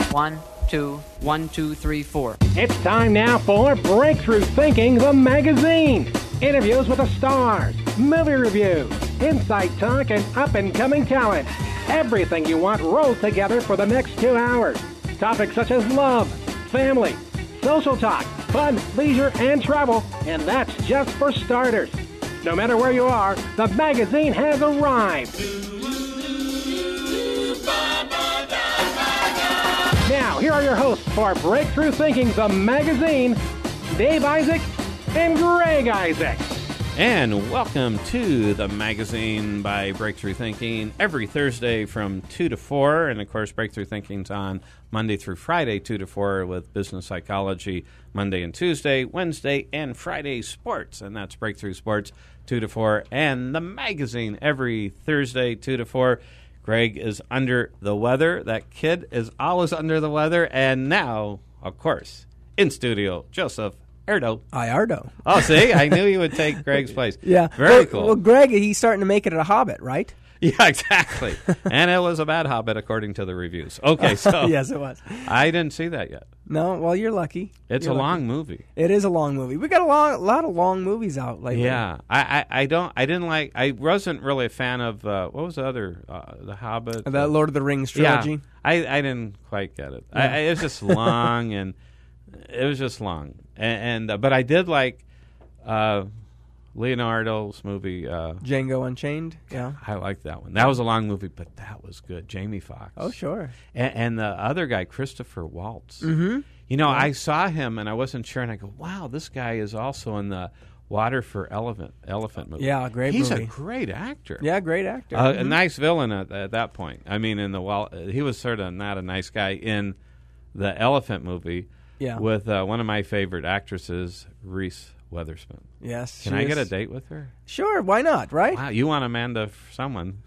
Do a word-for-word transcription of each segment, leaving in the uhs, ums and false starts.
One, two, one, two, three, four. It's time now for Breakthrough Thinking, the magazine. Interviews with the stars, movie reviews, insight talk, and up-and-coming talent. Everything you want rolled together for the next two hours. Topics such as love, family, social talk, fun, leisure, and travel. And that's just for starters. No matter where you are, the magazine has arrived. Now, here are your hosts for Breakthrough Thinking, the magazine, Dave Isaac and Greg Isaac. And welcome to the magazine by Breakthrough Thinking every Thursday from two to four. And, of course, Breakthrough Thinking's on Monday through Friday, two to four, with business psychology Monday and Tuesday, Wednesday, and Friday sports. And that's Breakthrough Sports, two to four. And the magazine every Thursday, two to four. Greg is under the weather. That kid is always under the weather. And now, of course, in studio, Joseph Erdo. Hi, Ardo. Oh, see? I knew you would take Greg's place. Yeah. Very well, cool. Well, Greg, he's starting to make it a Hobbit, right? Yeah, exactly. And it was a bad Hobbit, according to the reviews. Okay, so. Yes, it was. I didn't see that yet. No, well, you're lucky. It's you're a lucky. long movie. It is a long movie. We got a long, a lot of long movies out lately. Yeah, I, I, I don't, I didn't like, I wasn't really a fan of, uh, what was the other, uh, The Hobbit? The Lord of the Rings trilogy. Yeah, I, I didn't quite get it. Yeah. I, I, it was just long, and it was just long. And, and uh, but I did like uh, Leonardo's movie. Uh, Django Unchained. Yeah. I liked that one. That was a long movie, but that was good. Jamie Foxx. Oh, sure. And, and the other guy, Christopher Waltz. Mm-hmm. You know, I saw him, and I wasn't sure, and I go, wow, this guy is also in the Water for Elephant Elephant movie. Yeah, great He's movie. a great actor. Yeah, great actor. Uh, mm-hmm. A nice villain at, at that point. I mean, in the well, he was sort of not a nice guy in the Elephant movie. Yeah. With uh, one of my favorite actresses, Reese Witherspoon. Yes. Can I get a date with her? Sure, why not, right? Wow, you want Amanda f- someone.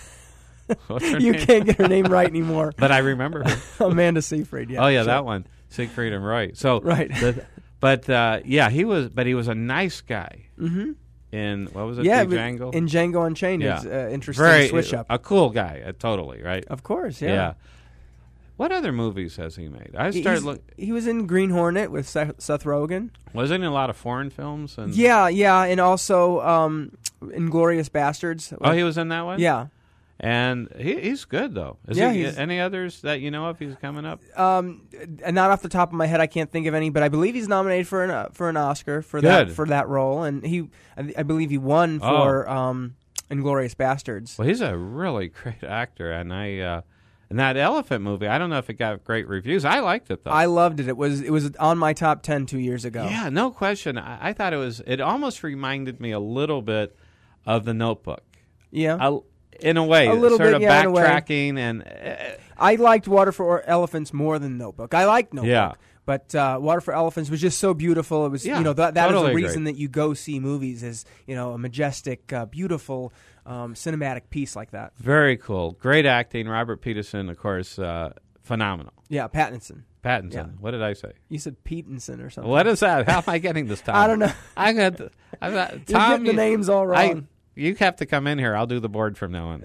What's her You name? can't get her name right anymore. But I remember her. Amanda Seyfried, yeah. oh, yeah, sure. that one. Siegfried and Roy. So, Right. the, but, uh, yeah, he was, but he was a nice guy. Mm-hmm. In, what was it, Yeah, the but Django? in Django Unchained, Yeah. it's uh, interesting Very, switch up. A cool guy, uh, totally, right? Of course, yeah. Yeah. What other movies has he made? I He- started he's- look. He was in Green Hornet with Seth, Seth Rogen. Wasn't he in a lot of foreign films? And Yeah, yeah, and also um, Inglourious Bastards. Oh, he was in that one. Yeah. And he, he's good though. Is Yeah, he, he's- any others that you know of? He's coming up. Um, and not off the top of my head, I can't think of any, but I believe he's nominated for an uh, for an Oscar for that Good. for that role, and he, I, I believe he won Oh. for um, Inglourious Bastards. Well, he's a really great actor, and I uh, and that Elephant movie. I don't know if it got great reviews. I liked it though. I loved it. It was it was on my top ten two years ago. Yeah, no question. I, I thought it was. It almost reminded me a little bit of The Notebook. Yeah. A, in a way, A little sort bit, of yeah, in a way. backtracking and. Uh, I liked Water for Elephants more than Notebook. I liked Notebook. Yeah. But uh, Water for Elephants was just so beautiful. It was, Yeah, you know, that that totally is the agree. reason that you go see movies is, you know, a majestic, uh, beautiful, um, cinematic piece like that. Very cool. Great acting. Robert Peterson, of course, uh, phenomenal. Yeah, Pattinson. Pattinson. Yeah. What did I say? You said Peterson or something. What is that? How am I getting this time? I don't know. I got. I got You're Tom, getting the you- names all I- wrong. you have to come in here. I'll do the board from now on.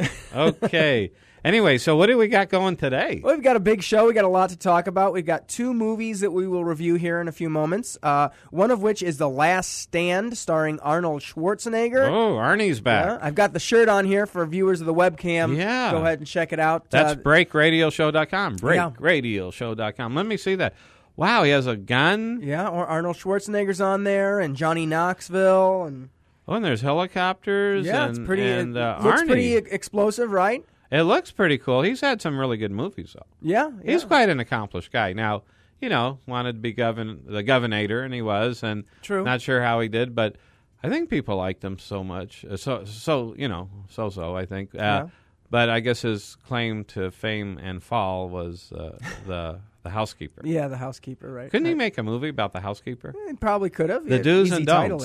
Okay. Anyway, so what do we got going today? Well, we've got a big show. We've got a lot to talk about. We've got two movies that we will review here in a few moments. Uh, one of which is The Last Stand, starring Arnold Schwarzenegger. Oh, Arnie's back. Yeah, I've got the shirt on here for viewers of the webcam. Yeah. Go ahead and check it out. That's Uh, break radio show dot com. Yeah. break radio show dot com. Let me see that. Wow, he has a gun. Yeah, or Arnold Schwarzenegger's on there, and Johnny Knoxville, and Oh, and there's helicopters. yeah, and, it's pretty. And, it uh, looks Arnie. pretty e- explosive, right? It looks pretty cool. He's had some really good movies, though. Yeah, yeah. He's quite an accomplished guy. Now, you know, wanted to be govern the governator, and he was, and True. not sure how he did, but I think people liked him so much. Uh, So, so you know, so-so, I think. Uh, Yeah. But I guess his claim to fame and fall was uh, the the housekeeper. Yeah, the housekeeper, right? Couldn't he Right. make a movie about the housekeeper? He probably could have. The Yeah, do's easy and title don'ts. there.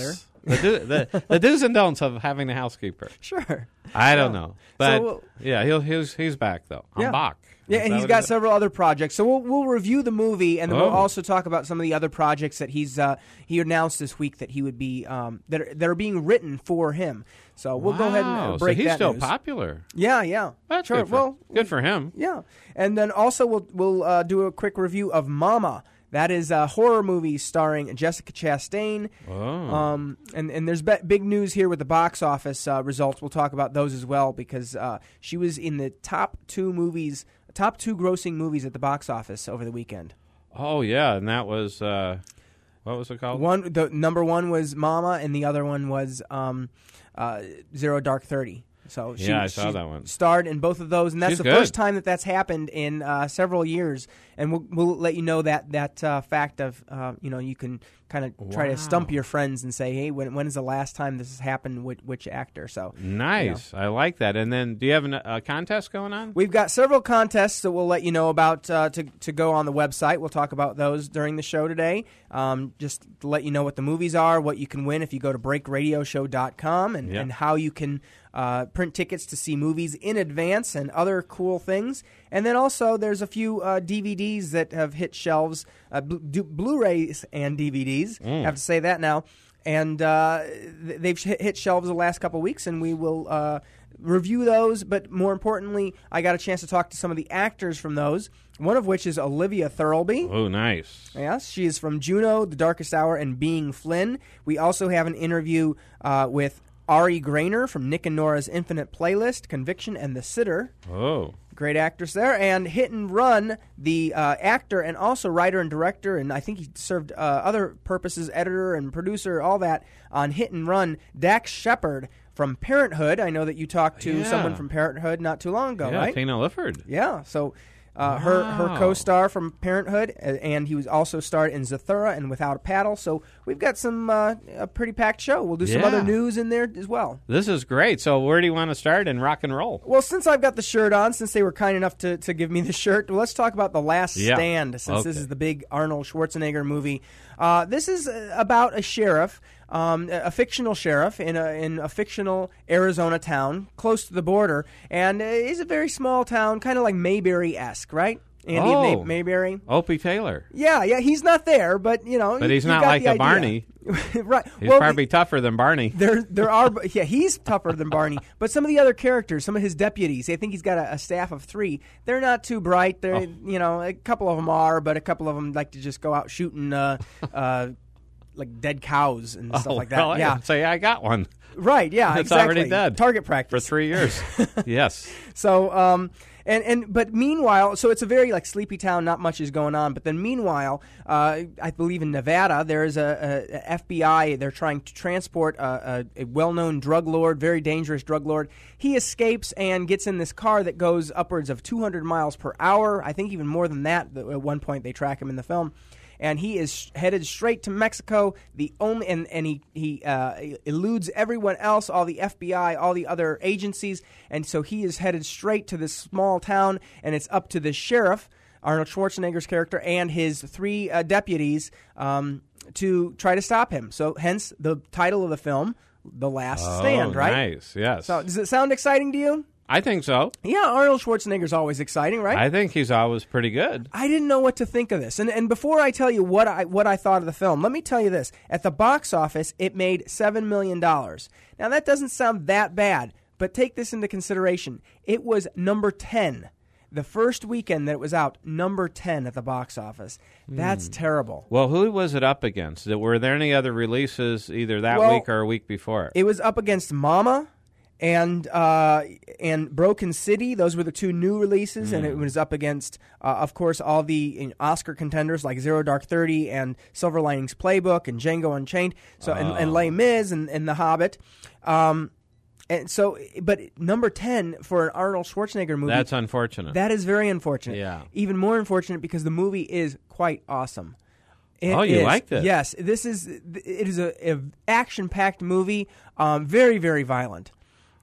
The, do, the, the do's and don'ts of having a housekeeper. Sure. I don't Yeah. know. But, So we'll- yeah, he'll, he's, he's back, though. I'm Yeah. back. Yeah, Is and that he's what got it is? several other projects. So we'll we'll review the movie, and then we'll Oh. also talk about some of the other projects that he's uh, he announced this week that he would be um, that are, that are being written for him. So we'll go ahead and Wow, uh, break so he's that still news. popular. Yeah, yeah, That's sure. good for, well, good for him. yeah, and then also we'll we'll uh, do a quick review of Mama. That is a horror movie starring Jessica Chastain. Oh. Um, and, and there's be- big news here with the box office uh, results. We'll talk about those as well because uh, she was in the top two movies, top two grossing movies at the box office over the weekend. oh, yeah, and that was, uh, what was it called? One, the number one was Mama, and the other one was um, uh, Zero Dark Thirty. So she, Yeah, I saw she that one. starred in both of those, and that's She's the good. first time that that's happened in uh, several years. And we'll, we'll let you know that that uh, fact of uh, you know you can kind of try to stump Wow. your friends and say, hey, when when is the last time this has happened with which actor? So Nice. I like that. And then, do you have an, a contest going on? we've got several contests that we'll let you know about uh, to to go on the website. We'll talk about those during the show today. Um, just to let you know what the movies are, what you can win if you go to break radio show dot com, and, Yep. and how you can uh, print tickets to see movies in advance and other cool things. And then also there's a few uh, D V Ds that have hit shelves, uh, Blu- do- Blu-rays and D V Ds. I have to say that now. And uh, th- they've hit hit shelves the last couple of weeks, and we will uh, review those. But more importantly, I got a chance to talk to some of the actors from those, one of which is Olivia Thirlby. Oh, nice. Yes, she is from Juno, The Darkest Hour, and Being Flynn. We also have an interview uh, with Ari Grainer from Nick and Nora's Infinite Playlist, Conviction, and The Sitter. Oh. Great actress there. And Hit and Run, the uh, actor and also writer and director, and I think he served uh, other purposes, editor and producer, all that, on Hit and Run, Dax Shepard from Parenthood. I know that you talked to Yeah. someone from Parenthood not too long ago, Yeah, right? Tina Lifford. Yeah, so uh, her her Wow. co-star from Parenthood, uh, and he was also starred in Zathura and Without a Paddle. So we've got some uh, a pretty packed show. We'll do some Yeah. other news in there as well. This is great. So, where do you want to start in rock and roll? Well, since I've got the shirt on, since they were kind enough to, to give me the shirt, well, let's talk about The Last Yeah. Stand, since this Okay. is the big Arnold Schwarzenegger movie. Uh, this is uh, about a sheriff, um, a a fictional sheriff in a in a fictional Arizona town close to the border, and uh, it's a very small town, kind of like Mayberry-esque, right? Andy of Oh. May- Mayberry. Opie Taylor. Yeah, yeah, he's not there, but you know, But he's you not got like the a idea. Barney. Right? He's well, probably tougher than Barney. there, there are. Yeah, he's tougher than Barney. But some of the other characters, some of his deputies, I think he's got a, a staff of three. They're not too bright. They're, Oh. you know, a couple of them are, but a couple of them like to just go out shooting, uh, uh, like dead cows and stuff oh, like that. well, I yeah, didn't say I got one right. Yeah, It's exactly. already dead. Target for practice. three years. Yes. So, um, and and but meanwhile, so it's a very like sleepy town. Not much is going on. But then meanwhile, uh, I believe in Nevada there is a, a, a F B I. They're trying to transport a, a, a well-known drug lord, very dangerous drug lord. He escapes and gets in this car that goes upwards of two hundred miles per hour. I think even more than that. At one point, they track him in the film. And he is headed straight to Mexico. The only and, and he he uh, eludes everyone else, all the F B I, all the other agencies, and so he is headed straight to this small town. And it's up to the sheriff, Arnold Schwarzenegger's character, and his three uh, deputies um, to try to stop him. So, hence the title of the film, "The Last Stand." Oh, Right? Nice. Yes. So, does it sound exciting to you? I think so. Yeah, Arnold Schwarzenegger's always exciting, right? I think he's always pretty good. I didn't know what to think of this. And and before I tell you what I what I thought of the film, let me tell you this. At the box office, it made seven million dollars. Now, that doesn't sound that bad, but take this into consideration. It was number ten. The first weekend that it was out, number ten at the box office. That's terrible. Well, who was it up against? Were there any other releases either that Well, week or a week before? It was up against Mama and uh, and Broken City. Those were the two new releases, and it was up against, uh, of course, all the you know, Oscar contenders like Zero Dark Thirty and Silver Linings Playbook and Django Unchained. So and, and Les Mis and, and The Hobbit. Um, and so, but number ten for an Arnold Schwarzenegger movie. That's unfortunate. That is very unfortunate. Yeah. Even more unfortunate because the movie is quite awesome. It Oh, you is. liked it? Yes, this is it is a, a action packed movie. Um, very very violent.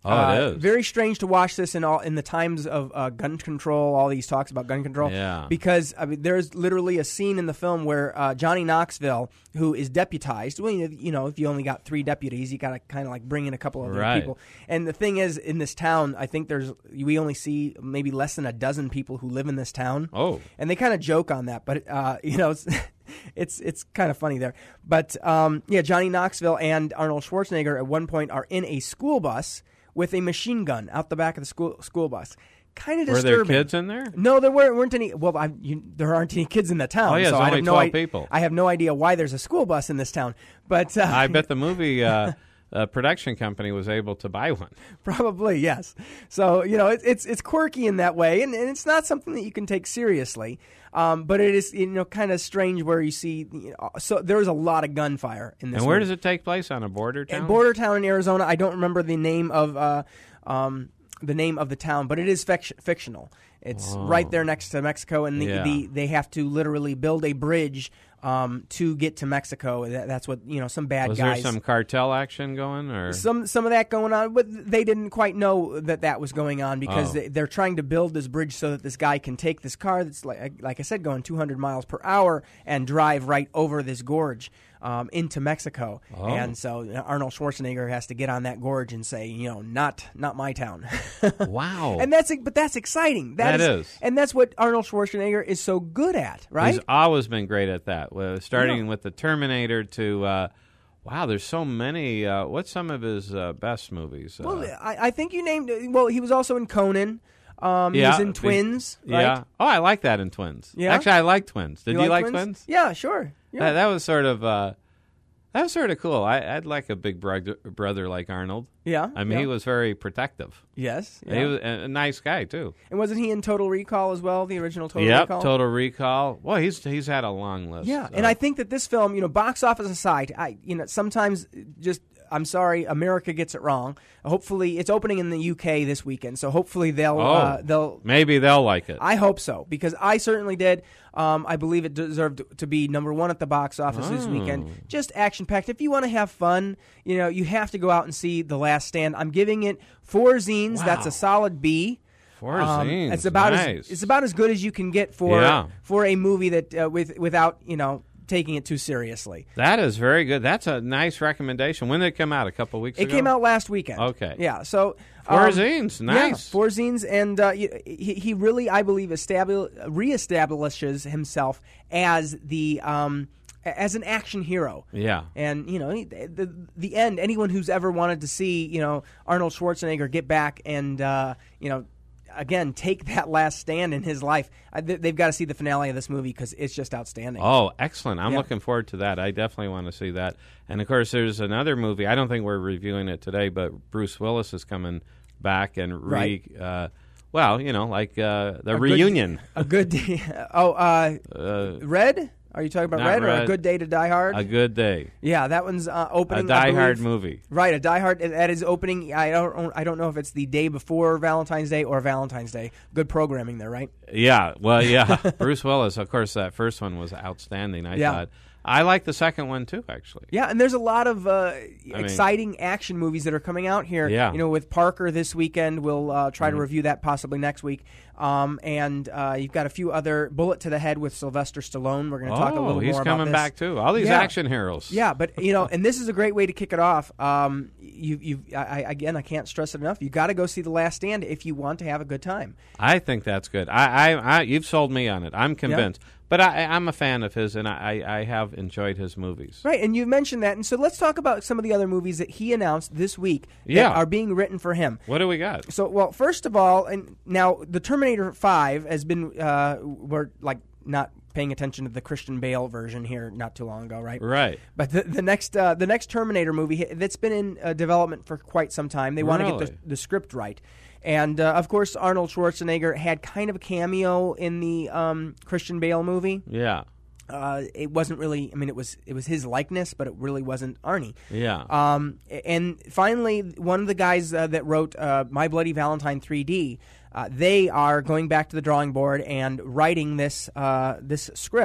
Oh, uh, it is. Very strange to watch this in all in the times of uh, gun control, all these talks about gun control. Yeah. Because I mean, there's literally a scene in the film where uh, Johnny Knoxville, who is deputized, well, you know, you know if you only got three deputies, you got to kind of like bring in a couple of Right. people. And the thing is, in this town, I think there's we only see maybe less than a dozen people who live in this town. Oh. And they kind of joke on that, but uh, you know, it's it's it's kind of funny there. But um, yeah, Johnny Knoxville and Arnold Schwarzenegger at one point are in a school bus with a machine gun out the back of the school school bus. Kind of Were disturbing. there kids in there? No, there weren't, weren't any. Well, I, you, there aren't any kids in the town. Oh, yeah, so there's I only have no twelve I- people. I have no idea why there's a school bus in this town. But uh, I bet the movie uh, uh, production company was able to buy one. Probably, yes. So, you know, it, it's it's quirky in that way, and, and it's not something that you can take seriously. Um, but it is, you know, kind of strange where you see, you know, so there's a lot of gunfire in this And where movie. does it take place? On a border town? In border town in Arizona. I don't remember the name of uh, um, the name of the town, but it is fic- fictional. It's Oh. right there next to Mexico, and the, Yeah. the, they have to literally build a bridge um, to get to Mexico. That, that's what, you know, some bad Was guys. there some cartel action going? Or Some some of that going on, but they didn't quite know that that was going on because Oh. they, they're trying to build this bridge so that this guy can take this car that's like like I said going two hundred miles per hour and drive right over this gorge um, into Mexico. Oh. And so you know, Arnold Schwarzenegger has to get on that gorge and say, you know, not not my town. Wow. And that's but that's exciting. That is, is. and that's what Arnold Schwarzenegger is so good at, right? He's always been great at that. Uh, starting Yeah. with the Terminator to, uh, wow, there's so many. Uh, what's some of his uh, best movies? Uh, Well, I, I think you named. Well, he was also in Conan. Um, Yeah, he was in the- Twins. Right? Yeah. Oh, I like that in Twins. Yeah? Actually, I like Twins. Did you, like twins? Yeah, sure. Yeah. That, that was sort of uh, that was sort of cool. I, I'd like a big brother, brother like Arnold. yeah. I mean, yeah. he was very protective. Yes. And Yeah. He was a, a nice guy too. And wasn't he in Total Recall as well? The original Total yep. Recall. Total Recall. Well, he's he's had a long list. Yeah, so. and I think that this film, you know, box office aside, I, you know, sometimes just I'm sorry, America gets it wrong. Hopefully, it's opening in the U K this weekend, so hopefully they'll Oh, uh, they'll. maybe they'll like it. I hope so because I certainly did. Um, I believe it deserved to be number one at the box office this Oh. weekend. Just action packed. If you want to have fun, you know, you have to go out and see The Last Stand. I'm giving it four zines. Wow. That's a solid B. Four Um, zines. It's about nice. as it's about as good as you can get for Yeah. for a movie that uh, with without you know taking it too seriously. That is very good. That's a nice recommendation. When did it come out? A couple weeks It ago? came out last weekend. Okay. Yeah. So Four um, zines. Yeah, Nice. four zines, and uh, he, he really, I believe, establish, reestablishes himself as the um, as an action hero. Yeah. And you know, he- the the end. Anyone who's ever wanted to see you know Arnold Schwarzenegger get back and uh, you know. Again, take that last stand in his life. I, th- they've got to see the finale of this movie because it's just outstanding. Oh, excellent. I'm Yeah. looking forward to that. I definitely want to see that. And, of course, there's another movie. I don't think we're reviewing it today, but Bruce Willis is coming back and re... Right. Uh, well, you know, like uh, the A good- reunion. A good day. Oh, uh, Uh, Red? Are you talking about Not Red, or A Red. Good Day to Die Hard? A Good Day. yeah, that one's uh, A opening. I Die Hard believe- movie. Right, a Die Hard. That is opening. I don't. I don't know if it's the day before Valentine's Day or Valentine's Day. Good programming there, right? Yeah, well, yeah. Bruce Willis, of course, that first one was outstanding, I Yeah. thought. I like the second one, too, actually. Yeah, and there's a lot of uh, mean- exciting action movies that are coming out here. Yeah. You know, with Parker this weekend, we'll uh, try Mm-hmm. to review that possibly next week. Um, and uh, you've got a few other Bullet to the Head with Sylvester Stallone. We're going to talk a Oh, little he's more coming about this. back, too. All these Yeah. action heroes. Yeah, but you know, and this is a great way to kick it off. Um, you, you, I, I- again, I can't stress it enough. You got to go see The Last Stand if you want to have a good time. I think that's good. I, I, I you've sold me on it. I'm convinced. But I, I'm a fan of his, and I, I have enjoyed his movies. Right, and you mentioned that, and so let's talk about some of the other movies that he announced this week that Yeah. are being written for him. What do we got? So, well, first of all, and now the Terminator five has been uh, we're like not paying attention to the Christian Bale version here not too long ago, right? Right. But the, the next uh, the next Terminator movie that's been in uh, development for quite some time. They want to get Really? the, the script right. And, uh, of course, Arnold Schwarzenegger had kind of a cameo in the um, Christian Bale movie. Yeah. Uh, it wasn't really, I mean, it was it was his likeness, but it really wasn't Arnie. Yeah. Um, and finally, one of the guys uh, that wrote uh, My Bloody Valentine three D, uh, they are going back to the drawing board and writing this uh, this script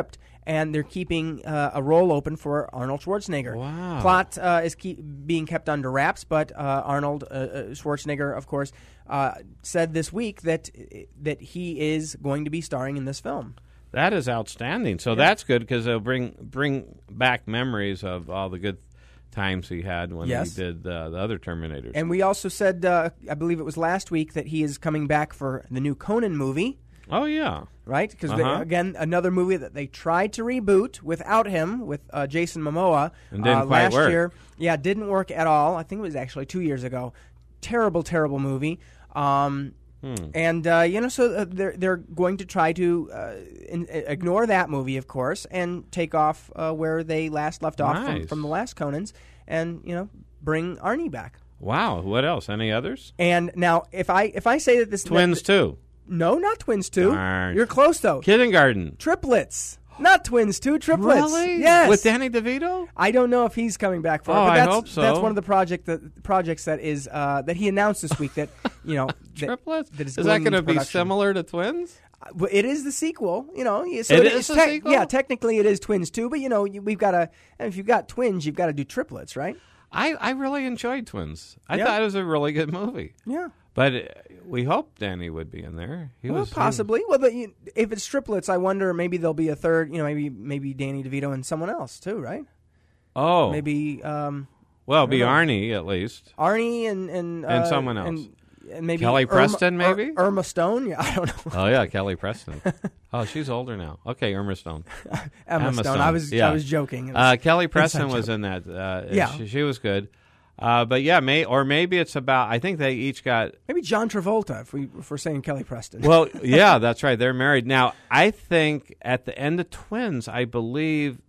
and they're keeping uh, a role open for Arnold Schwarzenegger. Wow. Plot uh, is keep being kept under wraps, but uh, Arnold uh, uh, Schwarzenegger, of course, uh, said this week that that he is going to be starring in this film. That is outstanding. So that's good because it'll bring bring back memories of all the good times he had when Yes. he did uh, the other Terminators. And we also said, uh, I believe it was last week, that he is coming back for the new Conan movie. oh, yeah. Right? Because, Uh-huh. again, another movie that they tried to reboot without him, with uh, Jason Momoa. And didn't uh, quite last work. year. Yeah, didn't work at all. I think it was actually two years ago. Terrible, terrible movie. Um, Hmm. And, uh, you know, so uh, they're, they're going to try to uh, in, ignore that movie, of course, and take off uh, where they last left off from, Nice. from the last Conans and, you know, bring Arnie back. Wow. What else? Any others? And now, if I if I say that this... Twins, too. No, not twins, too. Darn. You're close, though. Kindergarten. Triplets. Not twins, two triplets. Really? Yes. With Danny DeVito? I don't know if he's coming back for it. Oh, but I that's, hope so. That's one of the project that, projects that is uh, that he announced this week that, you know... that, Triplets? that is is that going to into be production. similar? similar to Twins? Well, it is the sequel, you know. So It it's is a sequel? Yeah, technically it is twins, too. But, you know, you- we've got to... If you've got twins, you've got to do triplets, right? I, I really enjoyed Twins. I Yeah. thought it was a really good movie. Yeah. But uh, we hope Danny would be in there. He Well, was possibly. Well, but you, if it's triplets, I wonder maybe there'll be a third. You know, maybe maybe Danny DeVito and someone else too, right? Oh, Maybe um, well, be know. Arnie at least. Arnie and and uh, And someone else. and, and maybe Kelly Irma- Preston, Ir- maybe? Irma Stone. Yeah, I don't know. Oh yeah, Kelly Preston. Oh, she's older now. Okay, Irma Stone. Emma, Emma Stone. Stone, I was yeah. I was joking. It Uh, was- Kelly inside Preston was joke. in that. Uh, Yeah. she, she was good. Uh, but yeah, may or maybe it's about. I think they each got. Maybe John Travolta. If we if we're saying Kelly Preston. Well, yeah, that's right. They're married now. I think at the end of Twins, I believe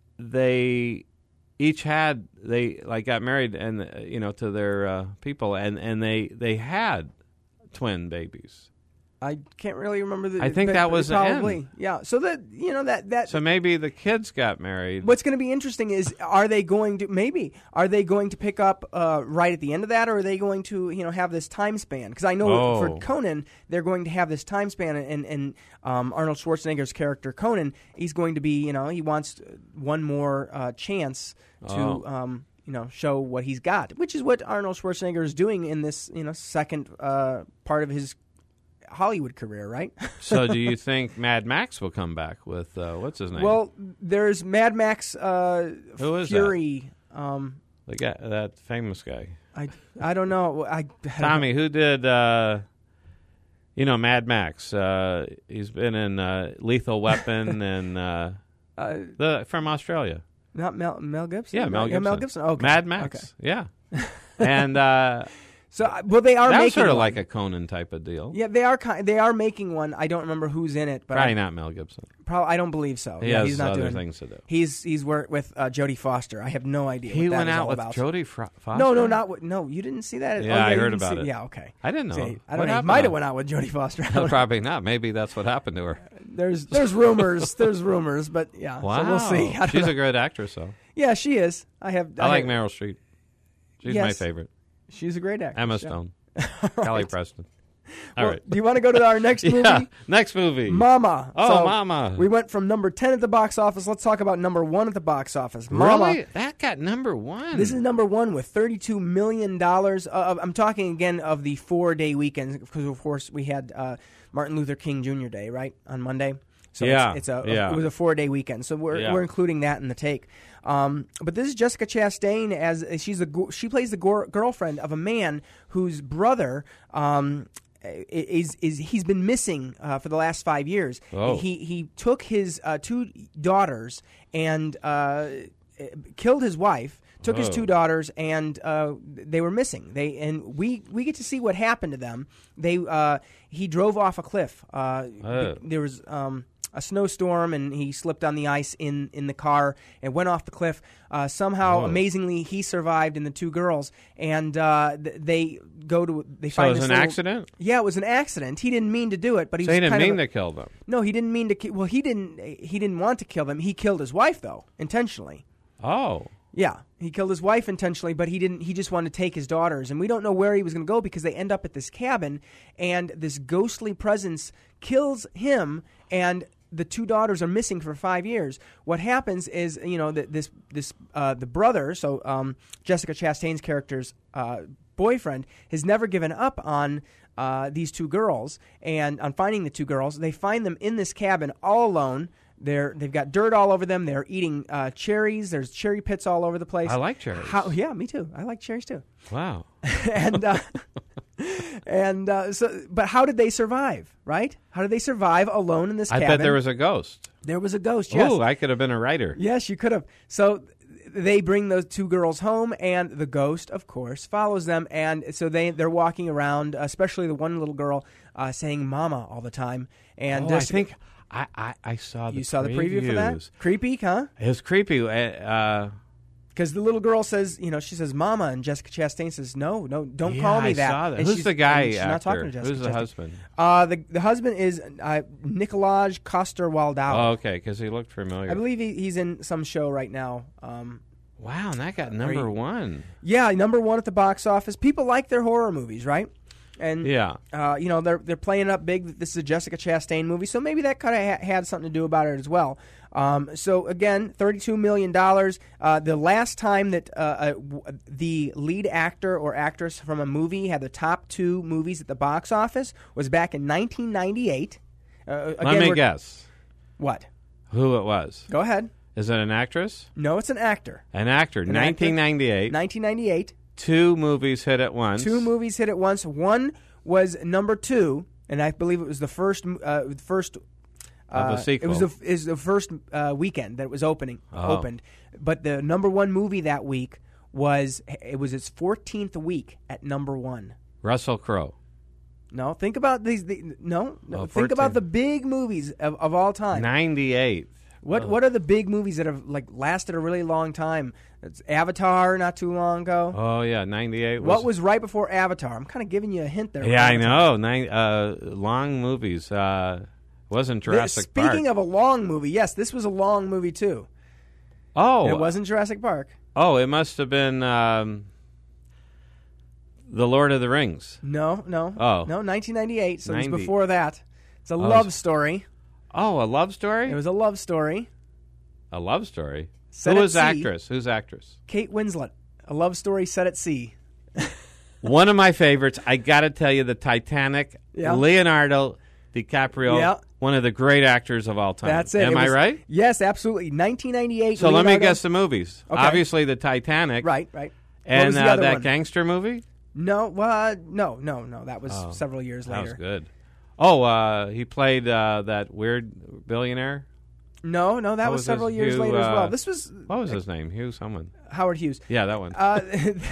they each had they like got married and uh, you know to their uh, people and, and they they had twin babies. I can't really remember the. I think but- that but was the probably end. yeah. So that you know that that So maybe the kids got married. What's going to be interesting is, are they going to maybe are they going to pick up uh, right at the end of that, or are they going to you know have this time span? Because I know Oh. for Conan, they're going to have this time span, and and um, Arnold Schwarzenegger's character Conan, he's going to be you know he wants one more uh, chance to. Oh. Um, you know, show what he's got, which is what Arnold Schwarzenegger is doing in this, you know, second uh, part of his Hollywood career, right? So do you think Mad Max will come back with uh, what's his name? Well, there's Mad Max uh, Who is that? Fury. Um, the guy, that famous guy, I, I don't know. I, I don't Tommy, who did uh, you know Mad Max? Uh, he's been in uh, Lethal Weapon and uh, Uh, the from Australia. not Mel, Mel Gibson. Yeah, Mel Gibson. Mel Gibson. Okay. Mad Max. Okay. Yeah, and uh, So, uh, well, they are that making was sort of one. like a Conan type of deal. Yeah, they are. Kind, they are making one. I don't remember who's in it, but Probably I, not Mel Gibson. Probably, I don't believe so. He yeah, has he's not other doing things to do. He's he's worked with uh, Jodie Foster. I have no idea. He what that went is out all with about. Jodie Fro- Foster. No, no, not with, no. You didn't see that. Yeah, oh, I you heard didn't about see- it. Yeah, okay. I didn't know. See, I What don't know. He happened might to have him? went out with Jodie Foster. I No, don't know. probably not. Maybe that's what happened to her. There's there's rumors. There's rumors, but yeah. Wow, So we'll see. I don't she's know. a great actress, though. Yeah, she is. I have. I, like have, Meryl Streep. She's Yes. my favorite. She's a great actress. Emma yeah. Stone, All Kelly right. Preston. All Well, right. Do you want to go to our next movie? Yeah. Next movie. Mama. Oh, So Mama. We went from number ten at the box office. Let's talk about number one at the box office. Mama. Really? That got number one. This is number one with thirty-two million dollars. Uh, I'm talking again of the four-day weekend because, of course, we had uh, Martin Luther King Junior Day, right, on Monday. So Yeah, it's, it's a, yeah. it was a four-day weekend. So we're Yeah. we're including that in the take. Um, but this is Jessica Chastain as she's a go- she plays the go- girlfriend of a man whose brother. Um, Is is he's been missing uh, for the last five years? Oh. He he took his uh, two daughters and uh, killed his wife. Took his Oh. two daughters and uh, they were missing. They and we we get to see what happened to them. They uh, he drove off a cliff. Uh, Oh. There was um, a snowstorm and he slipped on the ice in, in the car and went off the cliff. Uh, somehow, Oh. amazingly, he survived and the two girls. And uh, th- they go to they So find it was this an little- accident? Yeah, it was an accident. He didn't mean to do it, but he So was he didn't kind mean of a- to kill them. No, he didn't mean to. Ki- well, he didn't. He didn't want to kill them. He killed his wife though, intentionally. Oh. Yeah, he killed his wife intentionally, but he didn't. He just wanted to take his daughters, and we don't know where he was going to go because they end up at this cabin, and this ghostly presence kills him, and the two daughters are missing for five years. What happens is, you know, that this this uh, the brother, so um, Jessica Chastain's character's uh, boyfriend, has never given up on uh, these two girls and on finding the two girls. They find them in this cabin all alone. They're they've got dirt all over them. They're eating uh, cherries. There's cherry pits all over the place. I like cherries. How, yeah, me too. I like cherries too. Wow. and uh, and uh, so, but how did they survive? Right? How did they survive alone in this I cabin? bet there was a ghost. There was a ghost. Yes. Oh, I could have been a writer. Yes, you could have. So they bring those two girls home, and the ghost, of course, follows them. And so they they're walking around, especially the one little girl, uh, saying "Mama" all the time. And Oh, I Jessica- think I, I, I saw the you saw the preview for that. previews. Creepy, huh? It was creepy. Uh, Because the little girl says, you know, she says "Mama," and Jessica Chastain says, "No, no, don't yeah, call me I that." saw that. And Who's she's- the guy and she's actor? not talking to Jessica Who's the Chastain. husband? Uh, the the husband is uh, Nikolaj Coster-Waldau. Oh, okay, because he looked familiar. I believe he, he's in some show right now. Um, Wow, and that got number you- one. yeah, number one at the box office. People like their horror movies, right? And Yeah. uh, you know they're they're playing up big. This is a Jessica Chastain movie, so maybe that kind of ha- had something to do about it as well. Um, so again, thirty-two million dollars. Uh, the last time that uh, uh, w- the lead actor or actress from a movie had the top two movies at the box office was back in nineteen ninety-eight. Uh, again, Let me we're- guess What? who it was. Go ahead. Is it an actress? No, it's an actor. An actor. An nineteen ninety-eight. nineteen ninety-eight. Two movies hit at once. Two movies hit at once. One was number two, and I believe it was the first uh, first Of a uh, sequel. It was the is the first uh, weekend that it was opening Oh. opened. But the number one movie that week was it was its fourteenth week at number one. Russell Crowe. No, think about these. The, no, no Oh, think about fourteen. the big movies of, of all time. ninety-eight. What what are the big movies that have like lasted a really long time? It's Avatar, not too long ago. Oh, yeah, ninety-eight. What was right before Avatar? I'm kind of giving you a hint there. Yeah, I Avatar. know. Nine, uh, long movies. Uh, wasn't Jurassic Speaking Park. of a long movie, yes, this was a long movie too. oh, It wasn't Jurassic Park. Oh, it must have been um, The Lord of the Rings. No, no. Oh. No, nineteen ninety-eight, so it ninety. was before that. It's a Oh, love it's- story. Oh, a love story? It was a love story. a love story. Set Who at was sea. actress? Who's actress? Kate Winslet. A love story set at sea. One of my favorites. I got to tell you, the Titanic. Yeah. Leonardo DiCaprio. Yeah. One of the great actors of all time. That's it. Am It I was- right? Yes, absolutely. nineteen ninety-eight. So let me Leonardo- guess the movies. Okay. Obviously, the Titanic. Right, right. What And was the uh, other that one? gangster movie. No, well, no, no, no. That was Oh, several years That later. was good. Oh, uh, he played uh, that weird billionaire. No, no, that What was was several his- years Hugh, later as well. uh, This was What was his name? Hugh someone. Howard Hughes. Yeah, that one. Uh,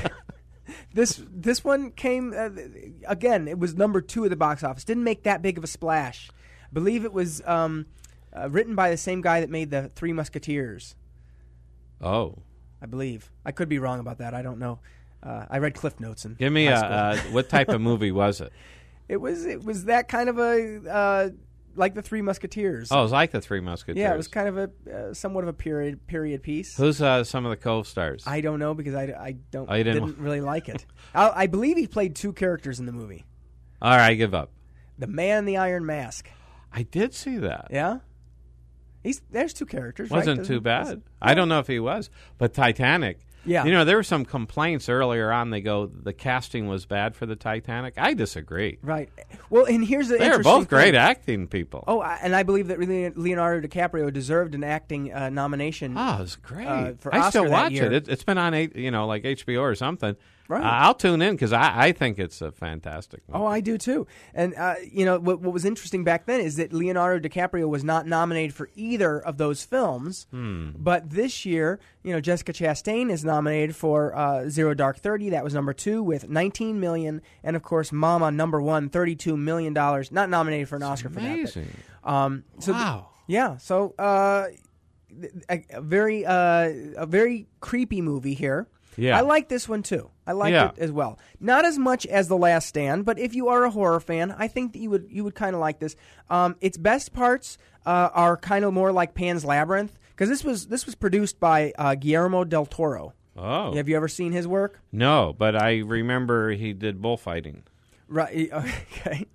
this this one came uh, again. It was number two at the box office. Didn't make that big of a splash. I believe it was um, uh, written by the same guy that made the Three Musketeers. oh. I believe. I could be wrong about that. I don't know. Uh, I read Cliff Notes in Give me high a, school. uh, what type of movie was it? It was it was that kind of a uh, like the Three Musketeers. Oh, it was like the Three Musketeers. yeah, it was kind of a uh, somewhat of a period period piece. Who's uh, some of the co-stars? I don't know because I, I don't Oh, you didn't- didn't really like it. I, I believe he played two characters in the movie: All right, I give up. the Man in the Iron Mask. I did see that. Yeah, he's there's two characters. right? Wasn't Doesn't- too bad. doesn't- I don't know if he was, but Titanic. Yeah. You know, there were some complaints earlier on. They go, the casting was bad for the Titanic. I disagree. Right. Well, and here's the They're interesting both great thing. acting people. Oh, I- and I believe that really Leonardo DiCaprio deserved an acting uh, nomination. Oh, it was great. Uh, for I still Oscar that watch year. it. it. It's been on, eight, you know, like H B O or something. Right. Uh, I'll tune in because I, I think it's a fantastic movie. Oh, I do too. And uh, you know what, what was interesting back then is that Leonardo DiCaprio was not nominated for either of those films. Hmm. But this year, you know, Jessica Chastain is nominated for uh, Zero Dark Thirty. That was number two with nineteen million, and of course, Mama number one, thirty-two million dollars. Not nominated for an Oscar for that. amazing. But, um, so th- Wow. yeah. So uh, a, a very uh, a very creepy movie here. Yeah. I like this one too. I like Yeah. it as well. Not as much as The Last Stand, but if you are a horror fan, I think that you would you would kind of like this. Um, its best parts uh, are kind of more like Pan's Labyrinth because this was this was produced by uh, Guillermo del Toro. Oh. Have you ever seen his work? No, but I remember he did bullfighting. Right. Okay.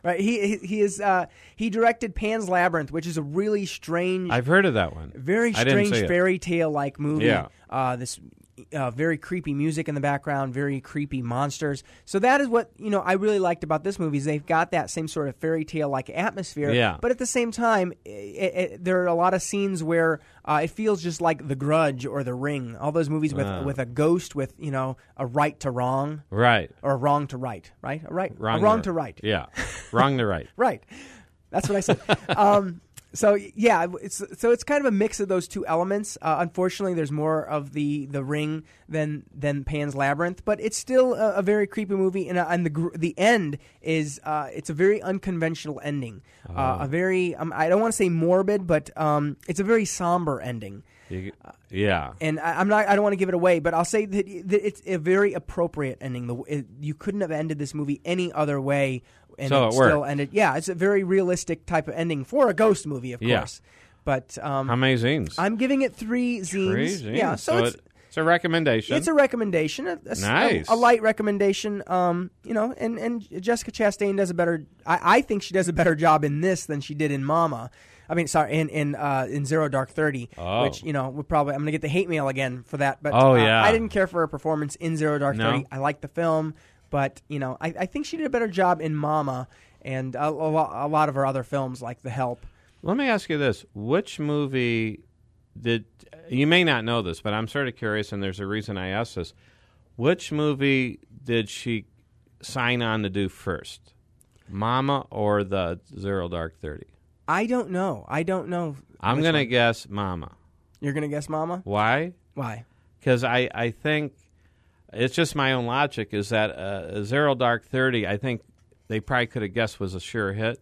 Right. He he, he is. Uh, he directed Pan's Labyrinth, which is a really strange. I've heard of that one. Very I didn't strange see it. fairy tale like movie. Yeah. Uh, this. Uh, very creepy music in the background, very creepy monsters. So that is what you know I really liked about this movie is they've got that same sort of fairy tale like atmosphere. Yeah. But at the same time, it, it, there are a lot of scenes where uh, it feels just like The Grudge or The Ring. All those movies with Uh. with a ghost with you know a right to wrong Right. or a wrong to right, right, a right, Wrong, a wrong to right. Yeah. Wrong to right. Right. That's what I said. um, so yeah, it's so it's kind of a mix of those two elements. Uh, unfortunately, there's more of the, the Ring than than Pan's Labyrinth, but it's still a, a very creepy movie. And, uh, and the gr- the end is uh, it's a very unconventional ending. Oh. Uh, a very um, I don't want to say morbid, but um, it's a very somber ending. You, yeah. And I, I'm not. I don't want to give it away, but I'll say that, that it's a very appropriate ending. The, it, you couldn't have ended this movie any other way, and So it, it still worked. ended. Yeah, it's a very realistic type of ending for a ghost movie, of Yeah. course. But um, How many zines? I'm giving it three zines. Three zines. Yeah, so, it's it, it's a recommendation. it's a recommendation, a, a, Nice. a, a light recommendation. Um, you know, and, and Jessica Chastain does a better. I, I think she does a better job in this than she did in Mama. I mean, sorry, in in uh, in Zero Dark Thirty, Oh. which you know, we're probably I'm going to get the hate mail again for that. But Oh, uh, yeah. I didn't care for her performance in Zero Dark No? Thirty. I liked the film, but you know, I, I think she did a better job in Mama and a, a, lot, a lot of her other films like The Help. Let me ask you this. Which movie did... You may not know this, but I'm sort of curious, and there's a reason I asked this. Which movie did she sign on to do first? Mama or the Zero Dark Thirty? I don't know. I don't know. I'm which going to one. guess Mama. You're going to guess Mama? Why? Why? Because I, I think... It's just my own logic, is that uh, Zero Dark Thirty, I think they probably could have guessed was a sure hit.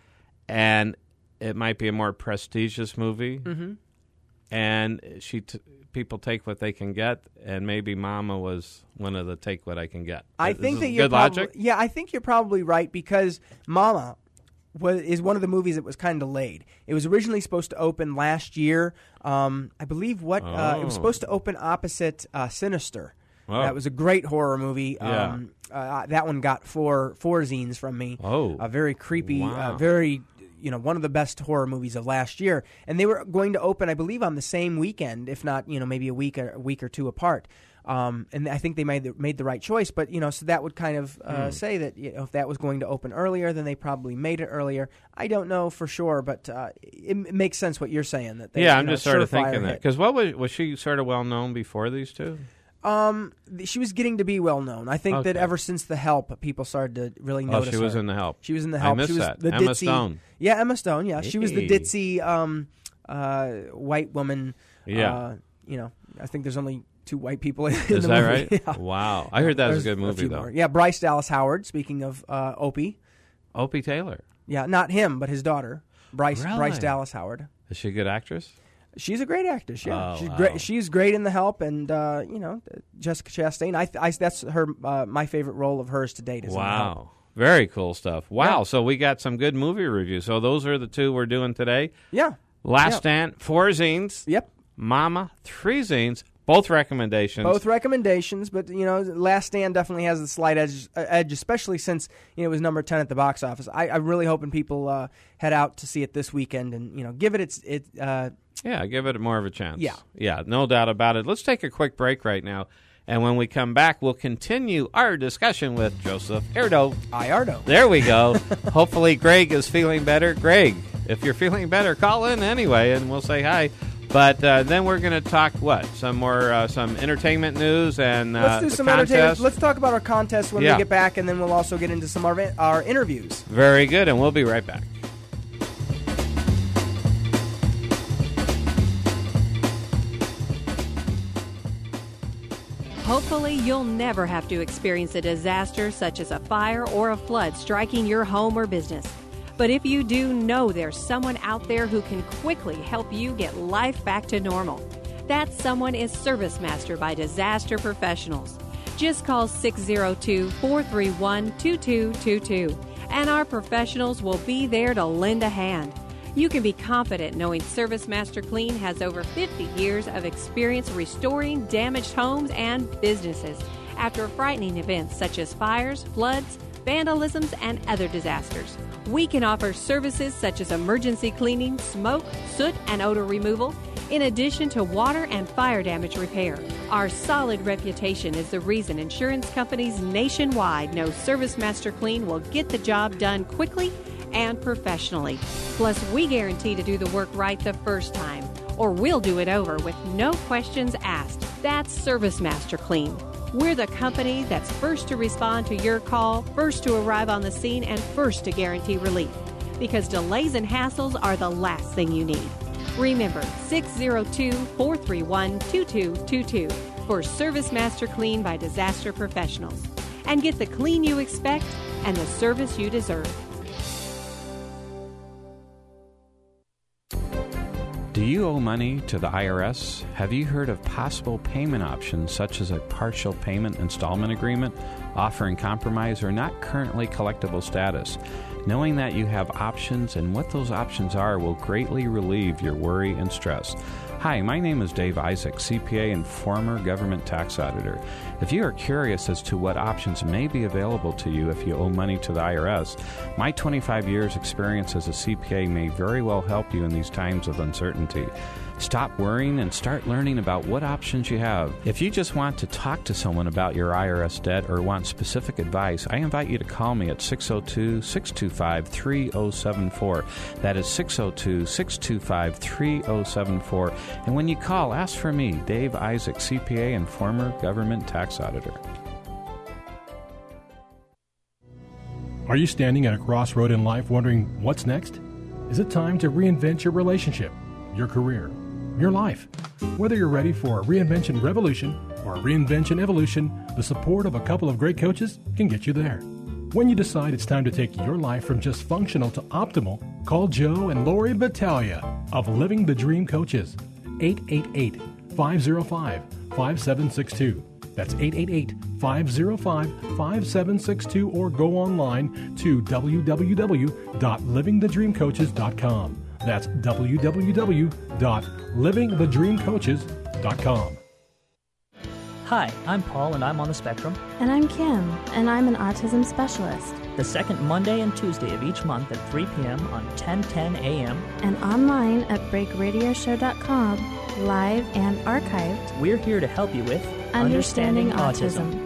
And it might be a more prestigious movie. Mm-hmm. And she t- people take what they can get, and maybe Mama was one of the take what I can get. I Is think this that you're good probably, logic. yeah, I think you're probably right because Mama was is one of the movies that was kind of delayed. It was originally supposed to open last year. Um, I believe what uh, it was Oh. supposed to open opposite uh, Sinister. Oh. That was a great horror movie. Yeah. Um, uh, that one got four four zines from me. Oh. a very creepy, Wow. uh, very. You know, one of the best horror movies of last year, and they were going to open, I believe, on the same weekend, if not, you know, maybe a week or a week or two apart. Um, and I think they made the, made the right choice. But you know, so that would kind of uh, Hmm. say that you know, if that was going to open earlier, then they probably made it earlier. I don't know for sure, but uh, it, it makes sense what you're saying. That they, Yeah, you I'm know, just sort of surefire thinking that. hit. Because what was, was she sort of well known before these two? Um, th- she was getting to be well known. I think that Okay. ever since The Help, people started to really Oh, notice she was her. in The Help. She was in The I Help. missed she was that. the Emma ditzy, Stone. Yeah, Emma Stone. Yeah, she was the Hey. ditzy um, uh, white woman. Yeah. Uh, you know, I think there's only two white people in, in Is the that movie. right? Yeah. Wow. I heard that was a There's good movie, few though. more. Yeah, Bryce Dallas Howard. Speaking of uh, Opie. Opie Taylor. Yeah, not him, but his daughter, Bryce Really? Bryce Dallas Howard. Is she a good actress? She's a great actress. Yeah, Oh, she's wow. great. She's great in The Help, and uh, you know, Jessica Chastain. I, I that's her uh, my favorite role of hers to date. Is in The Help. Wow. Very cool stuff. Wow. Yeah. So we got some good movie reviews. So those are the two we're doing today. Yeah. Last Yeah. Stand, four zines. Yep. Mama, three zines. Both recommendations. Both recommendations, but you know, Last Stand definitely has a slight edge, uh, edge especially since you know it was number ten at the box office. I, I'm really hoping people uh, head out to see it this weekend and you know give it its it. Uh, Yeah, give it more of a chance. Yeah. Yeah, no doubt about it. Let's take a quick break right now. And when we come back, we'll continue our discussion with Joseph Erdo. Iardo. There we go. Hopefully Greg is feeling better. Greg, if you're feeling better, call in anyway, and we'll say hi. But uh, then we're going to talk, what, some more, uh, some entertainment news and uh, Let's do the some contest. entertainment. Let's talk about our contest when Yeah. we get back, and then we'll also get into some of our, our interviews. Very good, and we'll be right back. Hopefully, you'll never have to experience a disaster such as a fire or a flood striking your home or business. But if you do, know there's someone out there who can quickly help you get life back to normal. That someone is Service Master by Disaster Professionals. Just call six oh two, four three one, two two two two, and our professionals will be there to lend a hand. You can be confident knowing Service Master Clean has over fifty years of experience restoring damaged homes and businesses after frightening events such as fires, floods, vandalisms, and other disasters. We can offer services such as emergency cleaning, smoke, soot, and odor removal, in addition to water and fire damage repair. Our solid reputation is the reason insurance companies nationwide know Service Master Clean will get the job done quickly and professionally. Plus, we guarantee to do the work right the first time, or we'll do it over with no questions asked. That's Service Master Clean. We're the company that's first to respond to your call, first to arrive on the scene, and first to guarantee relief. Because delays and hassles are the last thing you need. Remember, six zero two, four three one, two two two two for Service Master Clean by Disaster Professionals. And get the clean you expect and the service you deserve. Do you owe money to the I R S? Have you heard of possible payment options such as a partial payment installment agreement, offering compromise or not currently collectible status? Knowing that you have options and what those options are will greatly relieve your worry and stress. Hi, my name is Dave Isaac, C P A and former government tax auditor. If you are curious as to what options may be available to you if you owe money to the I R S, my twenty-five years experience as a C P A may very well help you in these times of uncertainty. Stop worrying and start learning about what options you have. If you just want to talk to someone about your I R S debt or want specific advice, I invite you to call me at six oh two, six two five, three oh seven four. That is six oh two, six two five, three oh seven four. And when you call, ask for me, Dave Isaac, C P A and former government tax auditor. Are you standing at a crossroad in life wondering what's next? Is it time to reinvent your relationship, your career, your life? Whether you're ready for a reinvention revolution or a reinvention evolution, the support of a couple of great coaches can get you there. When you decide it's time to take your life from just functional to optimal, call Joe and Lori Battaglia of Living the Dream Coaches. eight eight eight, five oh five, five seven six two. That's eight eight eight, five oh five, five seven six two, or go online to w w w dot living the dream coaches dot com. That's w w w dot living the dream coaches dot com. Hi, I'm Paul and I'm on the spectrum. And I'm Kim, and I'm an autism specialist. The second Monday and Tuesday of each month at three p.m. on ten ten a.m. And online at break radio show dot com, live and archived. We're here to help you with Understanding, Understanding Autism. Autism.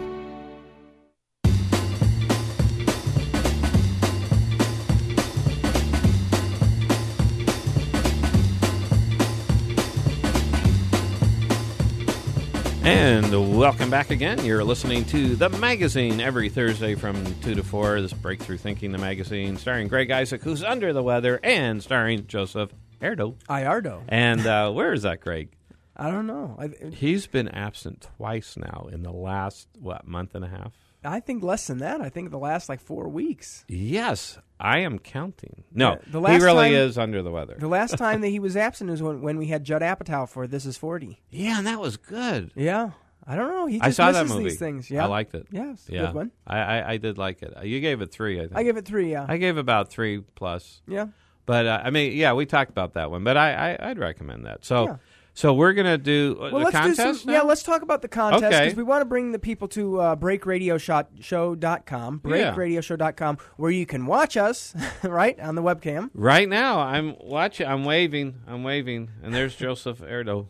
And welcome back again. You're listening to The Magazine every Thursday from two to four. This Breakthrough Thinking, The Magazine, starring Greg Isaac, who's under the weather, and starring Joseph Erdo. Iardo. And uh, where is that, Greg? I don't know. I, He's been absent twice now in the last, what, month and a half? I think less than that. I think the last, like, four weeks. Yes, I am counting. No, Yeah, the last he really time- is under the weather. The last time that he was absent was when, when we had Judd Apatow for This Is forty. Yeah, and that was good. Yeah. I don't know. He just I saw that misses movie. these things. Yeah. I liked it. Yeah, it's a Yeah, good one. I, I, I did like it. You gave it three, I think. I give it three, yeah. I gave about three plus. yeah. But, uh, I mean, yeah, we talked about that one. But I, I, I'd recommend that. So Yeah. so we're going to do uh, Well, the let's contest do some. now? Yeah, let's talk about the contest Okay. because we want to bring the people to uh, break radio show dot com, break radio show dot com, where you can watch us, right, on the webcam. Right now, I'm watching. I'm waving. I'm waving. And there's Joseph Erdo.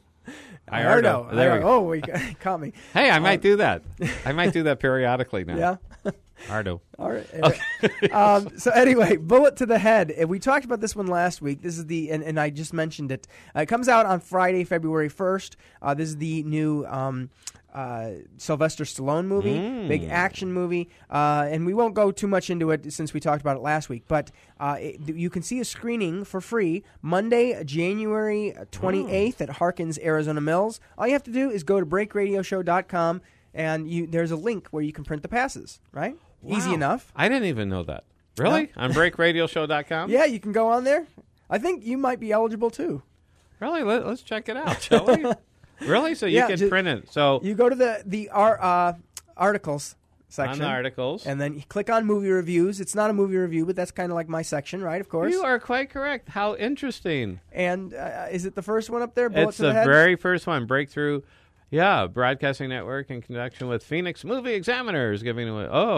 Iardo. There we Iardo. go. Oh, we caught me. Hey, I Um, might do that. I might do that periodically now. Yeah. Ardo. All right. um, so anyway, bullet to the head. Uh, We talked about this one last week. This is the, and, and I just mentioned it. Uh, it comes out on Friday, February first. Uh, this is the new um, uh, Sylvester Stallone movie, Mm. big action movie. Uh, and we won't go too much into it since we talked about it last week. But uh, it, you can see a screening for free Monday, January twenty-eighth at Harkins Arizona Mills. All you have to do is go to break radio show dot com. And you, there's a link where you can print the passes, right? Easy Wow. enough. I didn't even know that. Really? On break radio show dot com? Yeah, you can go on there. I think you might be eligible too. Really? Let, let's check it out, shall we? Really? So you Yeah, can ju- print it. So You go to the the ar- uh, articles on section, the articles. and then you click on movie reviews. It's not a movie review, but that's kind of like my section, right? Of course. You are quite correct. How interesting. And uh, is it the first one up there? Bullet It's to the, the head? very first one, Breakthrough. Yeah, Broadcasting Network in conjunction with Phoenix Movie Examiners giving away. Oh,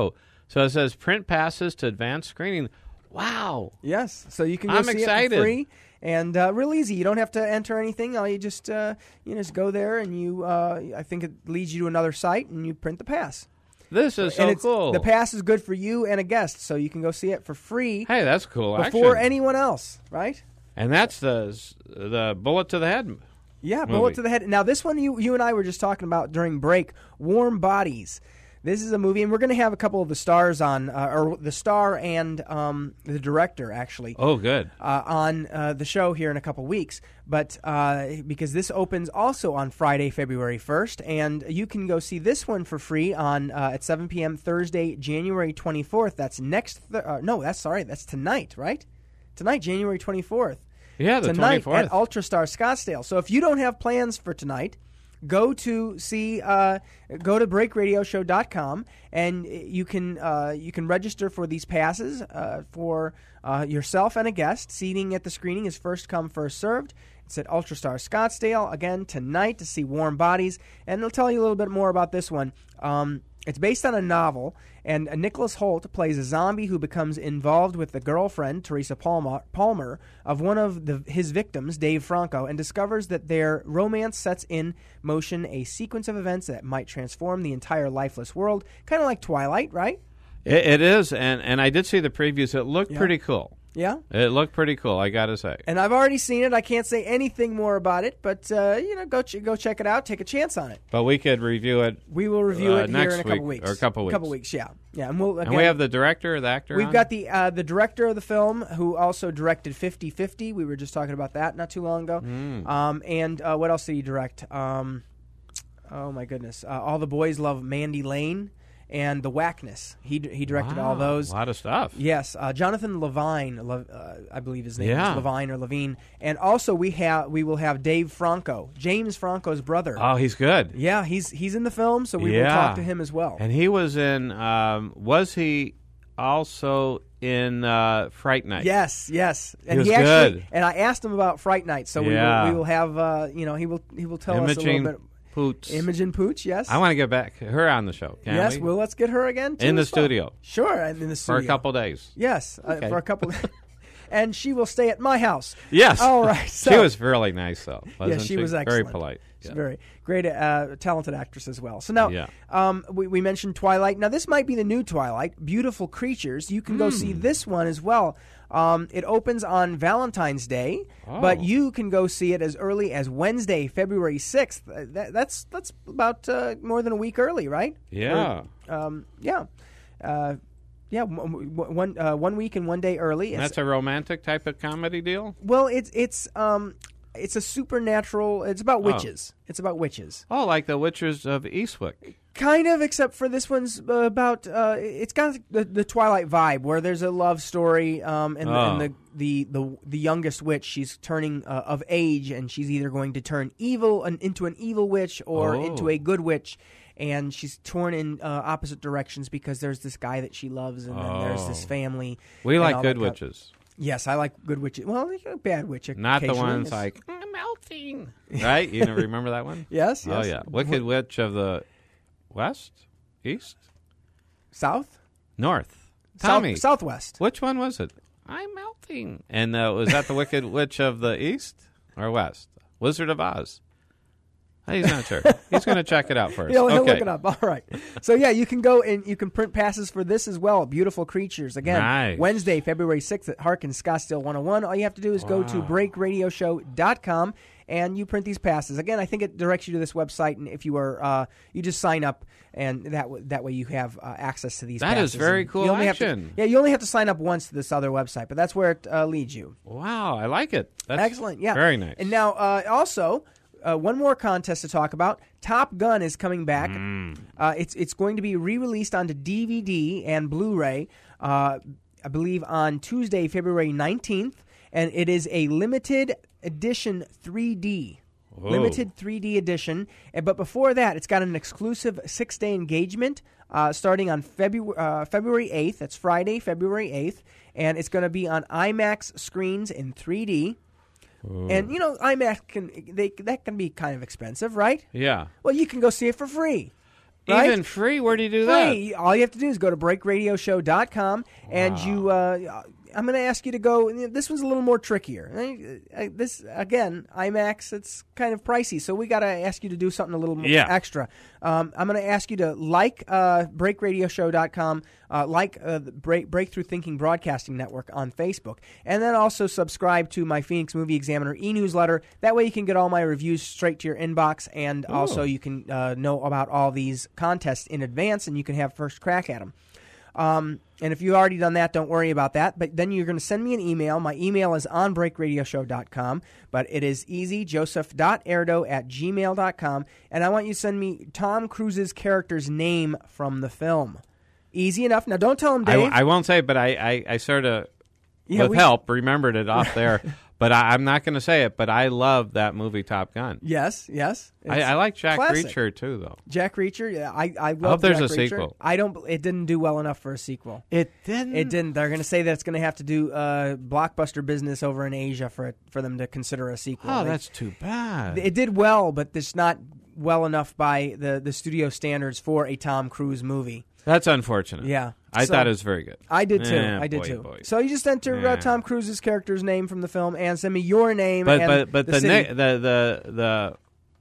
So it says print passes to advanced screening. Wow. Yes. So you can go I'm see excited. it for free. And uh, real easy. You don't have to enter anything. All you just uh, you just go there, and you. Uh, I think it leads you to another site, and you print the pass. This is so and it's, cool. The pass is good for you and a guest, so you can go see it for free. Hey, that's cool. Before action. anyone else, right? And that's the the bullet to the head. Yeah, movie. bullet to the head. Now, this one you you and I were just talking about during break. Warm Bodies. This is a movie, and we're going to have a couple of the stars on, uh, or the star and um, the director, actually. Oh, good. Uh, on uh, the show here in a couple weeks. But uh, because this opens also on Friday, February first, and you can go see this one for free on uh, at seven p.m. Thursday, January twenty-fourth. That's next. Th- uh, no, that's sorry. That's tonight, right? Tonight, January twenty-fourth. Yeah, the tonight twenty-fourth. at Ultrastar Scottsdale. So if you don't have plans for tonight, go to see uh, go to break radio show dot com, and you can uh, you can register for these passes uh, for uh, yourself and a guest. Seating at the screening is first come, first served. It's at Ultrastar Scottsdale again tonight to see Warm Bodies, and they'll tell you a little bit more about this one. Um, it's based on a novel, and uh, Nicholas Hoult plays a zombie who becomes involved with the girlfriend, Teresa Palmer, Palmer of one of the, his victims, Dave Franco, and discovers that their romance sets in motion a sequence of events that might transform the entire lifeless world, kind of like Twilight, right? It, it is, and, and I did see the previews. It looked Yeah. pretty cool. Yeah? It looked pretty cool, I got to say. And I've already seen it. I can't say anything more about it, but uh, you know, go ch- go check it out. Take a chance on it. But we could review it. We will review uh, it here next in a couple week, weeks. or a couple weeks. couple weeks, yeah, yeah. And we'll again, And we have the director or the actor We've on? got the uh, the director of the film who also directed fifty fifty. We were just talking about that not too long ago. Mm. Um, and uh, what else did he direct? Um, oh my goodness! Uh, All the Boys Love Mandy Lane and The Whackness. He d- he directed Wow, all those. A lot of stuff. Yes, uh, Jonathan Levine, Le- uh, I believe his name Yeah. is Levine or Levine, and also we have we will have Dave Franco, James Franco's brother. Oh, he's good. Yeah, he's he's in the film, so we will Yeah. talk to him as well. And he was in, um, was he also in uh, Fright Night? Yes, yes, and was he actually good. and I asked him about Fright Night, so Yeah. we will we will have uh, you know he will he will tell us a Imogen little bit. Poots. Imogen Pooch, yes. I want to get back her on the show. Can yes, we? well, let's get her again too In the as well. studio. Sure, and in the For studio a couple days. Yes, Okay. uh, for a couple. And she will stay at my house. Yes. All right. So, she was really nice, though. Yeah, Wasn't she was Very excellent. polite. She's Yeah. very great, uh, talented actress as well. So now, Yeah. um, we, we mentioned Twilight. Now, this might be the new Twilight, Beautiful Creatures. You can go see Hmm. this one as well. Um, it opens on Valentine's Day, but Oh. you can go see it as early as Wednesday, February sixth. Uh, that, that's that's about uh, more than a week early, right? Yeah. Or, um, yeah. Uh, yeah, one one, uh, one week and one day early. And that's a romantic type of comedy deal? Well, it's it's um it's a supernatural. It's about Oh. witches. It's about witches. Oh, like the Witches of Eastwick. Kind of, except for this one's uh, about. Uh, it's got the, the Twilight vibe, where there's a love story, um, and, Oh. and the, the the the youngest witch, she's turning uh, of age, and she's either going to turn evil an, into an evil witch or Oh. into a good witch. And she's torn in uh, opposite directions because there's this guy that she loves, and then there's this Oh. family. We and like all good that kind- witches. Yes, I like good witches. Well, like a bad witch. Not the occasionally. ones It's- like, I'm melting. Right? You know, remember that one? Yes, Oh, yes. yeah. Wicked Witch of the West? East? South, North. South, Tommy. Southwest. Which one was it? I'm melting. And uh, was that the Wicked Witch of the East or West? Wizard of Oz. He's not sure. He's going to check it out first. He'll, he'll okay. look it up. All right. So, yeah, you can go and you can print passes for this as well. Beautiful Creatures. Again, Nice. Wednesday, February sixth at Harkins Scottsdale one oh one. All you have to do is go to break radio show dot com and you print these passes. Again, I think it directs you to this website, and if you are, uh, you just sign up, and that w- that way you have uh, access to these That passes. is very And cool you only have to- action. yeah, you only have to sign up once to this other website, but that's where it uh, leads you. Wow, I like it. That's Excellent. Yeah. Very nice. And now, uh, also, uh, one more contest to talk about. Top Gun is coming back. Mm. Uh, it's it's going to be re-released onto D V D and Blu-ray, uh, I believe, on Tuesday, February nineteenth, and it is a limited edition three D. Whoa. Limited three D edition. And- But before that, it's got an exclusive six-day engagement uh, starting on February uh, February eighth. That's Friday, February eighth. And it's going to be on IMAX screens in three D. And, you know, IMAX, can they that can be kind of expensive, right? Yeah. Well, you can go see it for free. Right? Even free? Where do you do that? Free. All you have to do is go to break radio show dot com, and Wow. you. Uh, I'm going to ask you to go. This one's a little more trickier. I- I- This again, IMAX. It's kind of pricey, so we got to ask you to do something a little more Yeah. extra. Um, I'm going to ask you to like uh, break radio show dot com, uh, like uh, the Break, Breakthrough Thinking Broadcasting Network on Facebook, and then also subscribe to my Phoenix Movie Examiner e-newsletter. That way, you can get all my reviews straight to your inbox, and Ooh. also you can uh, know about all these contests in advance, and you can have first crack at them. Um, and if you've already done that, don't worry about that. But then you're going to send me an email. My email is on break radio show dot com, but it is easy, joseph dot erdo at gmail dot com. And I want you to send me Tom Cruise's character's name from the film. Easy enough. Now, don't tell him, I, Dave. I won't say, but I, I, I sort of, Yeah, with we- help, remembered it off there. But I, I'm not going to say it, but I love that movie Top Gun. yes, yes. I, It's I like Jack classic. Reacher, too, though. Jack Reacher. Yeah, I, I love hope there's Jack a Reacher. sequel. I don't. It didn't do well enough for a sequel. It didn't? It didn't. They're going to say that it's going to have to do uh, blockbuster business over in Asia for it, for them to consider a sequel. Oh, They- that's too bad. It did well, but it's not well enough by the, the studio standards for a Tom Cruise movie. That's unfortunate. Yeah. I So- thought it was very good. I did too. Eh, I did boy, too. boy. So you just enter Yeah. uh, Tom Cruise's character's name from the film and send me your name. But and but but the, the, city. na- the the the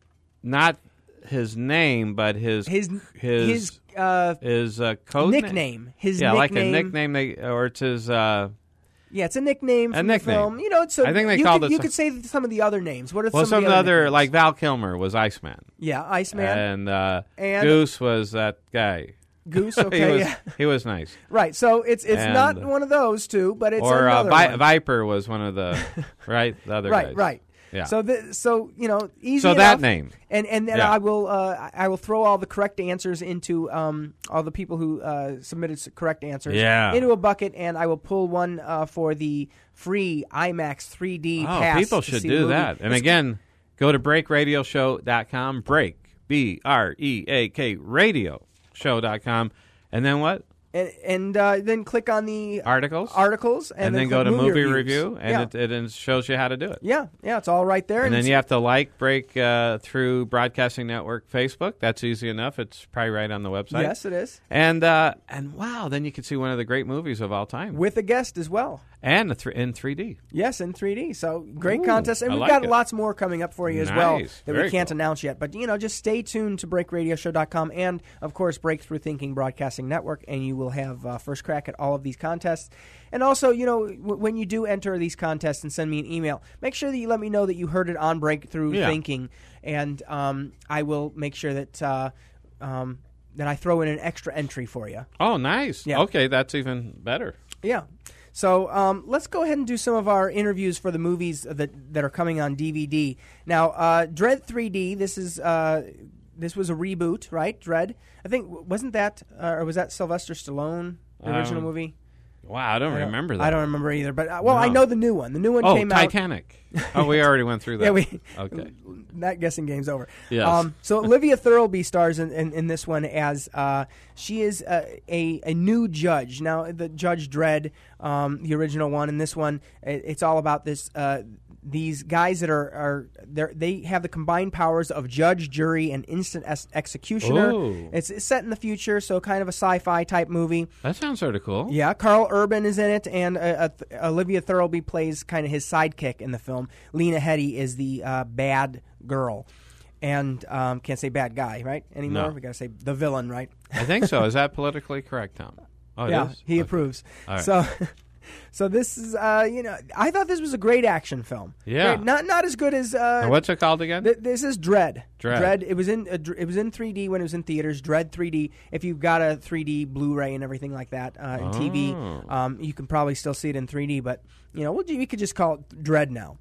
not his name, but his his his his uh, his uh, code na- nickname. His yeah, like nickname. a nickname, they, or it's his. Uh, Yeah, it's a nickname A from nickname. the film. You know, so I think they you called could, it You some- could say some of the other names. What are well, some, some of the other, other nicknames? like Val Kilmer was Iceman, Yeah, Iceman, and, uh, And- Goose was that guy. Goose. he Okay, was yeah. he was nice. Right. So it's it's And- not one of those two, but it's or uh, another Vi- one. Viper was one of the right the other right, guys. right. Yeah. So the, so you know, easy So enough. that name. and and then Yeah. I will uh, I will throw all the correct answers into um all the people who uh, submitted s- correct answers Yeah. into a bucket, and I will pull one uh, for the free IMAX three D Oh, pass. people to should see the do movie. that. And It's- again, go to break radio show dot com. Break B R E A K radio show dot com. And then what? and, and uh, then click on the Articles. articles, and, and then click go to movie reviews. review, and yeah. it, it, it shows you how to do it. yeah, yeah, it's all right there. And then it's- you have to like Break uh, through Broadcasting Network Facebook. That's easy enough. It's probably right on the website. yes, it is And uh, and wow, then you can see one of the great movies of all time, with a guest as well. and the th- in three D. Yes, in three D. So great Ooh, contest, and I we've like got it. lots more coming up for you as well Nice. that Very we can't cool. announce yet. But you know, just stay tuned to break radio show dot com and of course Breakthrough Thinking Broadcasting Network, and you will have uh, first crack at all of these contests. And also, you know, w- when you do enter these contests and send me an email, make sure that you let me know that you heard it on Breakthrough Yeah. Thinking, and um, I will make sure that uh, um, that I throw in an extra entry for you. Oh, nice. Yeah. Okay, that's even better. Yeah. So um, let's go ahead and do some of our interviews for the movies that that are coming on D V D. Now, uh, Dread three D. This is uh, this was a reboot, right? Dread. I think wasn't that uh, or was that Sylvester Stallone, the original Um, movie? Wow, I don't I don't- remember that. I don't remember either. But uh, well, I No. know the new one. The new one Oh, came out. Titanic. Oh, we already went through that. Yeah, we. Okay. That guessing game's over. Yes. Um, so Olivia Thirlby stars in, in, in this one as uh, she is uh, a a new judge. Now the Judge Dredd, um, the original one, and this one, it, it's all about this. Uh, these guys that are are they're- they have the combined powers of judge, jury, and instant ex- executioner. Ooh. It's, it's set in the future, so kind of a sci-fi type movie. That sounds sort of cool. Yeah, Carl Urban is in it, and uh, uh, th- Olivia Thirlby plays kind of his sidekick in the film. Lena Headey is the uh, bad girl, and um, can't say bad guy, right? Anymore, No. we gotta say the villain, right? I think so. Is that politically correct, Tom? Oh, it yeah, is? he Okay. approves. All right. So, so this is, uh, you know, I thought this was a great action film. Yeah. Great. not not as good as. Uh, Now, what's it called again? Th- this is Dread. Dread. It was in uh, dr- it was in three D when it was in theaters. Dread three D. If you've got a three D Blu-ray and everything like that uh, and T V, Oh. um, you can probably still see it in three D. But you know, we'll, we could just call it Dread now.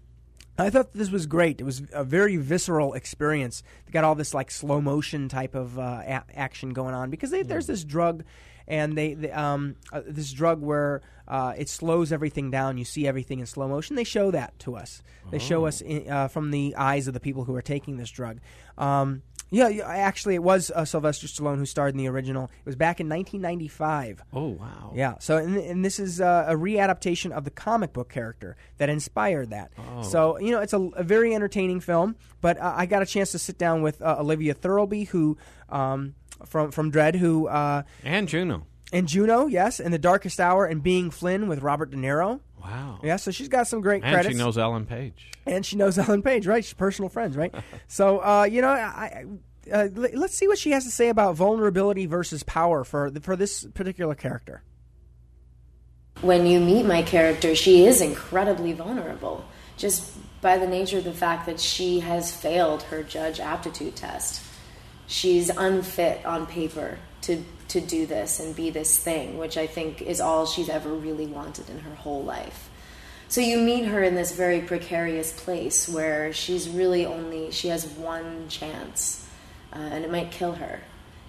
I thought this was great. It was a very visceral experience. They got all this like slow motion type of uh, a- action going on because they, there's this drug, and they, they um uh, this drug where uh, it slows everything down. You see everything in slow motion. They show that to us. They show us in, uh, from the eyes of the people who are taking this drug. Um, yeah, yeah, actually, it was uh, Sylvester Stallone who starred in the original. It was back in nineteen ninety-five. Oh, wow. Yeah, so and, and this is uh, a readaptation of the comic book character that inspired that. Oh. So you know, it's a, a very entertaining film. But uh, I got a chance to sit down with uh, Olivia Thirlby, who um, from from Dredd, who uh, and Juno. And Juno, yes, and The Darkest Hour, and Being Flynn with Robert De Niro. Wow. Yeah, so she's got some great and credits. And she knows Ellen Page. And she knows Ellen Page, right? She's personal friends, right? so, uh, you know, I, uh, let's see what she has to say about vulnerability versus power for for this particular character. When you meet my character, she is incredibly vulnerable, just by the nature of the fact that she has failed her judge aptitude test. She's unfit on paper to to do this and be this thing, which I think is all she's ever really wanted in her whole life. So you meet her in this very precarious place where she's really only, she has one chance, uh, and it might kill her.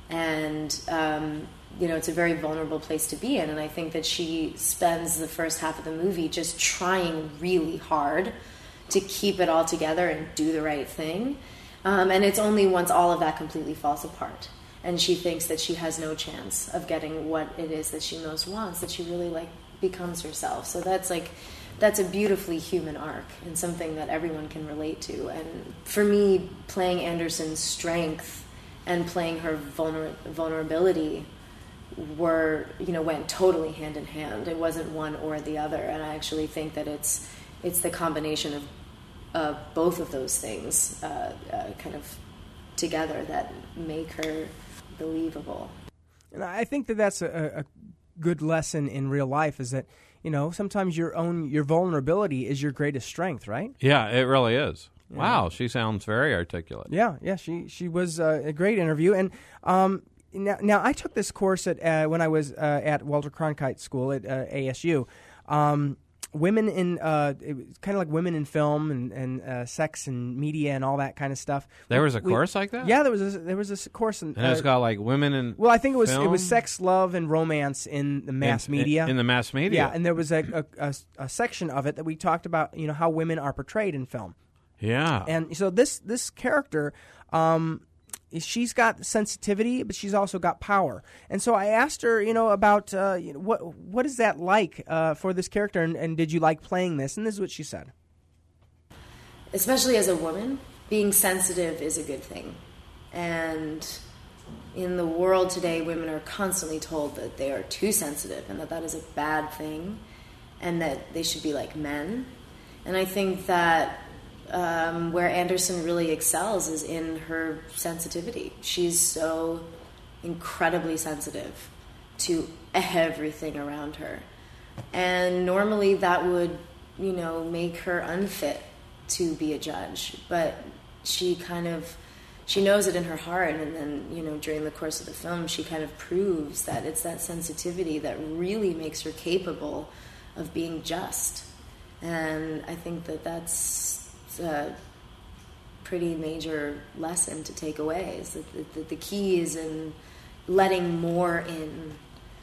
And, um, you know, it's a very vulnerable place to be in, and I think that she spends the first half of the movie just trying really hard to keep it all together and do the right thing. Um, and it's only once all of that completely falls apart and she thinks that she has no chance of getting what it is that she most wants, that she really like becomes herself. So that's like, that's a beautifully human arc and something that everyone can relate to. And for me, playing Anderson's strength and playing her vulner- vulnerability were, you know, went totally hand in hand. It wasn't one or the other. And I actually think that it's it's the combination of uh, both of those things uh, uh, kind of together that make her believable. And I think that that's a, a good lesson in real life, is that, you know, sometimes your own your vulnerability is your greatest strength, right? Yeah, it really is. Yeah. Wow, she sounds very articulate. Yeah, yeah, she she was uh, a great interview. And um, now, now I took this course at uh, when I was uh, at Walter Cronkite School at uh, A S U. Um, women in uh, it was kind of like women in film and, and uh, sex and media and all that kind of stuff. There was a we, course like that? Yeah, there was a, there was a course. In, and it's uh, got like women in Well, I think it was film? it was sex, love, and romance in the mass in, media. In, in the mass media. Yeah, and there was a, a, a, a section of it that we talked about, you know, how women are portrayed in film. Yeah. And so this this character, um, she's got sensitivity, but she's also got power. And so I asked her, you know, about uh, you know, what what is that like uh, for this character, and, and did you like playing this? And this is what she said. Especially as a woman, being sensitive is a good thing. And in the world today, women are constantly told that they are too sensitive and that that is a bad thing and that they should be like men. And I think that Um, where Anderson really excels is in her sensitivity. She's so incredibly sensitive to everything around her. And normally that would, you know, make her unfit to be a judge. But she kind of, she knows it in her heart. And then, you know, during the course of the film, she kind of proves that it's that sensitivity that really makes her capable of being just. And I think that that's a pretty major lesson to take away, is that the, the, the key is in letting more in,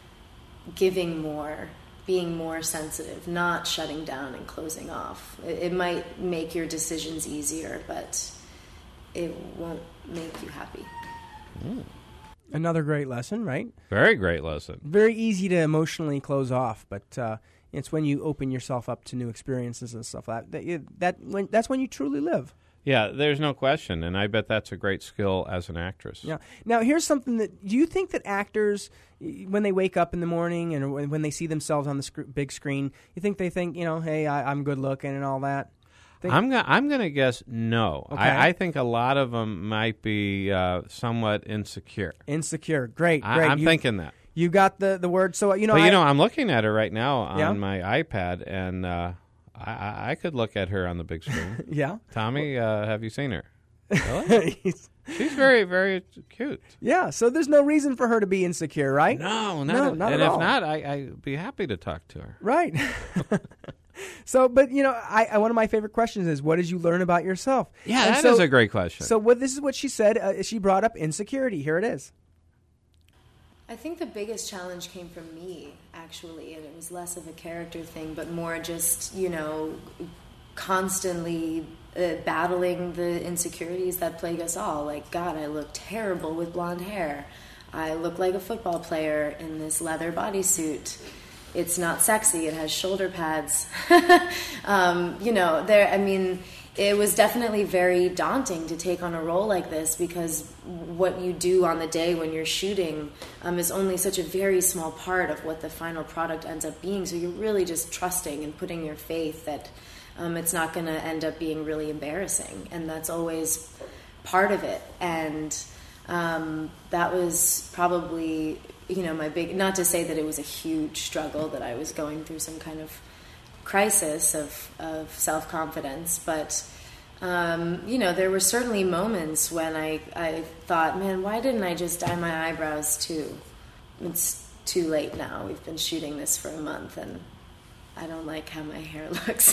giving more, being more sensitive, not shutting down and closing off. It, it might make your decisions easier, but it won't make you happy. Mm. Another great lesson, right? Very great lesson. Very easy to emotionally close off, but uh, it's when you open yourself up to new experiences and stuff like that. That, that when, that's when you truly live. Yeah, there's no question, and I bet that's a great skill as an actress. Yeah. Now, here's something that, do you think that actors, when they wake up in the morning and when they see themselves on the sc- big screen, you think they think, you know, hey, I, I'm good looking and all that? Think- I'm gonna I'm gonna guess no. Okay. I, I think a lot of them might be uh, somewhat insecure. Insecure. Great, I, great. I'm you, thinking that. You got the, the word. So, you know, But, I, you know, I'm looking at her right now on Yeah? my iPad, and uh, I, I could look at her on the big screen. Yeah. Tommy, uh, have you seen her? Really? She's very, very cute. Yeah, so there's no reason for her to be insecure, right? No, not no, at, not and at if all. not, I, I'd be happy to talk to her. Right. So, but, you know, I, I one of my favorite questions is, what did you learn about yourself? Yeah, And that so, is a great question. So what this is what she said. Uh, she brought up insecurity. Here it is. I think the biggest challenge came from me, actually, and it was less of a character thing, but more just, you know, constantly uh, battling the insecurities that plague us all. Like, God, I look terrible with blonde hair. I look like a football player in this leather bodysuit. It's not sexy. It has shoulder pads. um, you know, there. I mean, it was definitely very daunting to take on a role like this, because what you do on the day when you're shooting um, is only such a very small part of what the final product ends up being. So you're really just trusting and putting your faith that um, it's not going to end up being really embarrassing. And that's always part of it. And um, that was probably, you know, my big, not to say that it was a huge struggle, that I was going through some kind of crisis of, of self-confidence, but um, you know, there were certainly moments when I, I thought, man, why didn't I just dye my eyebrows too? It's too late now. We've been shooting this for a month and I don't like how my hair looks.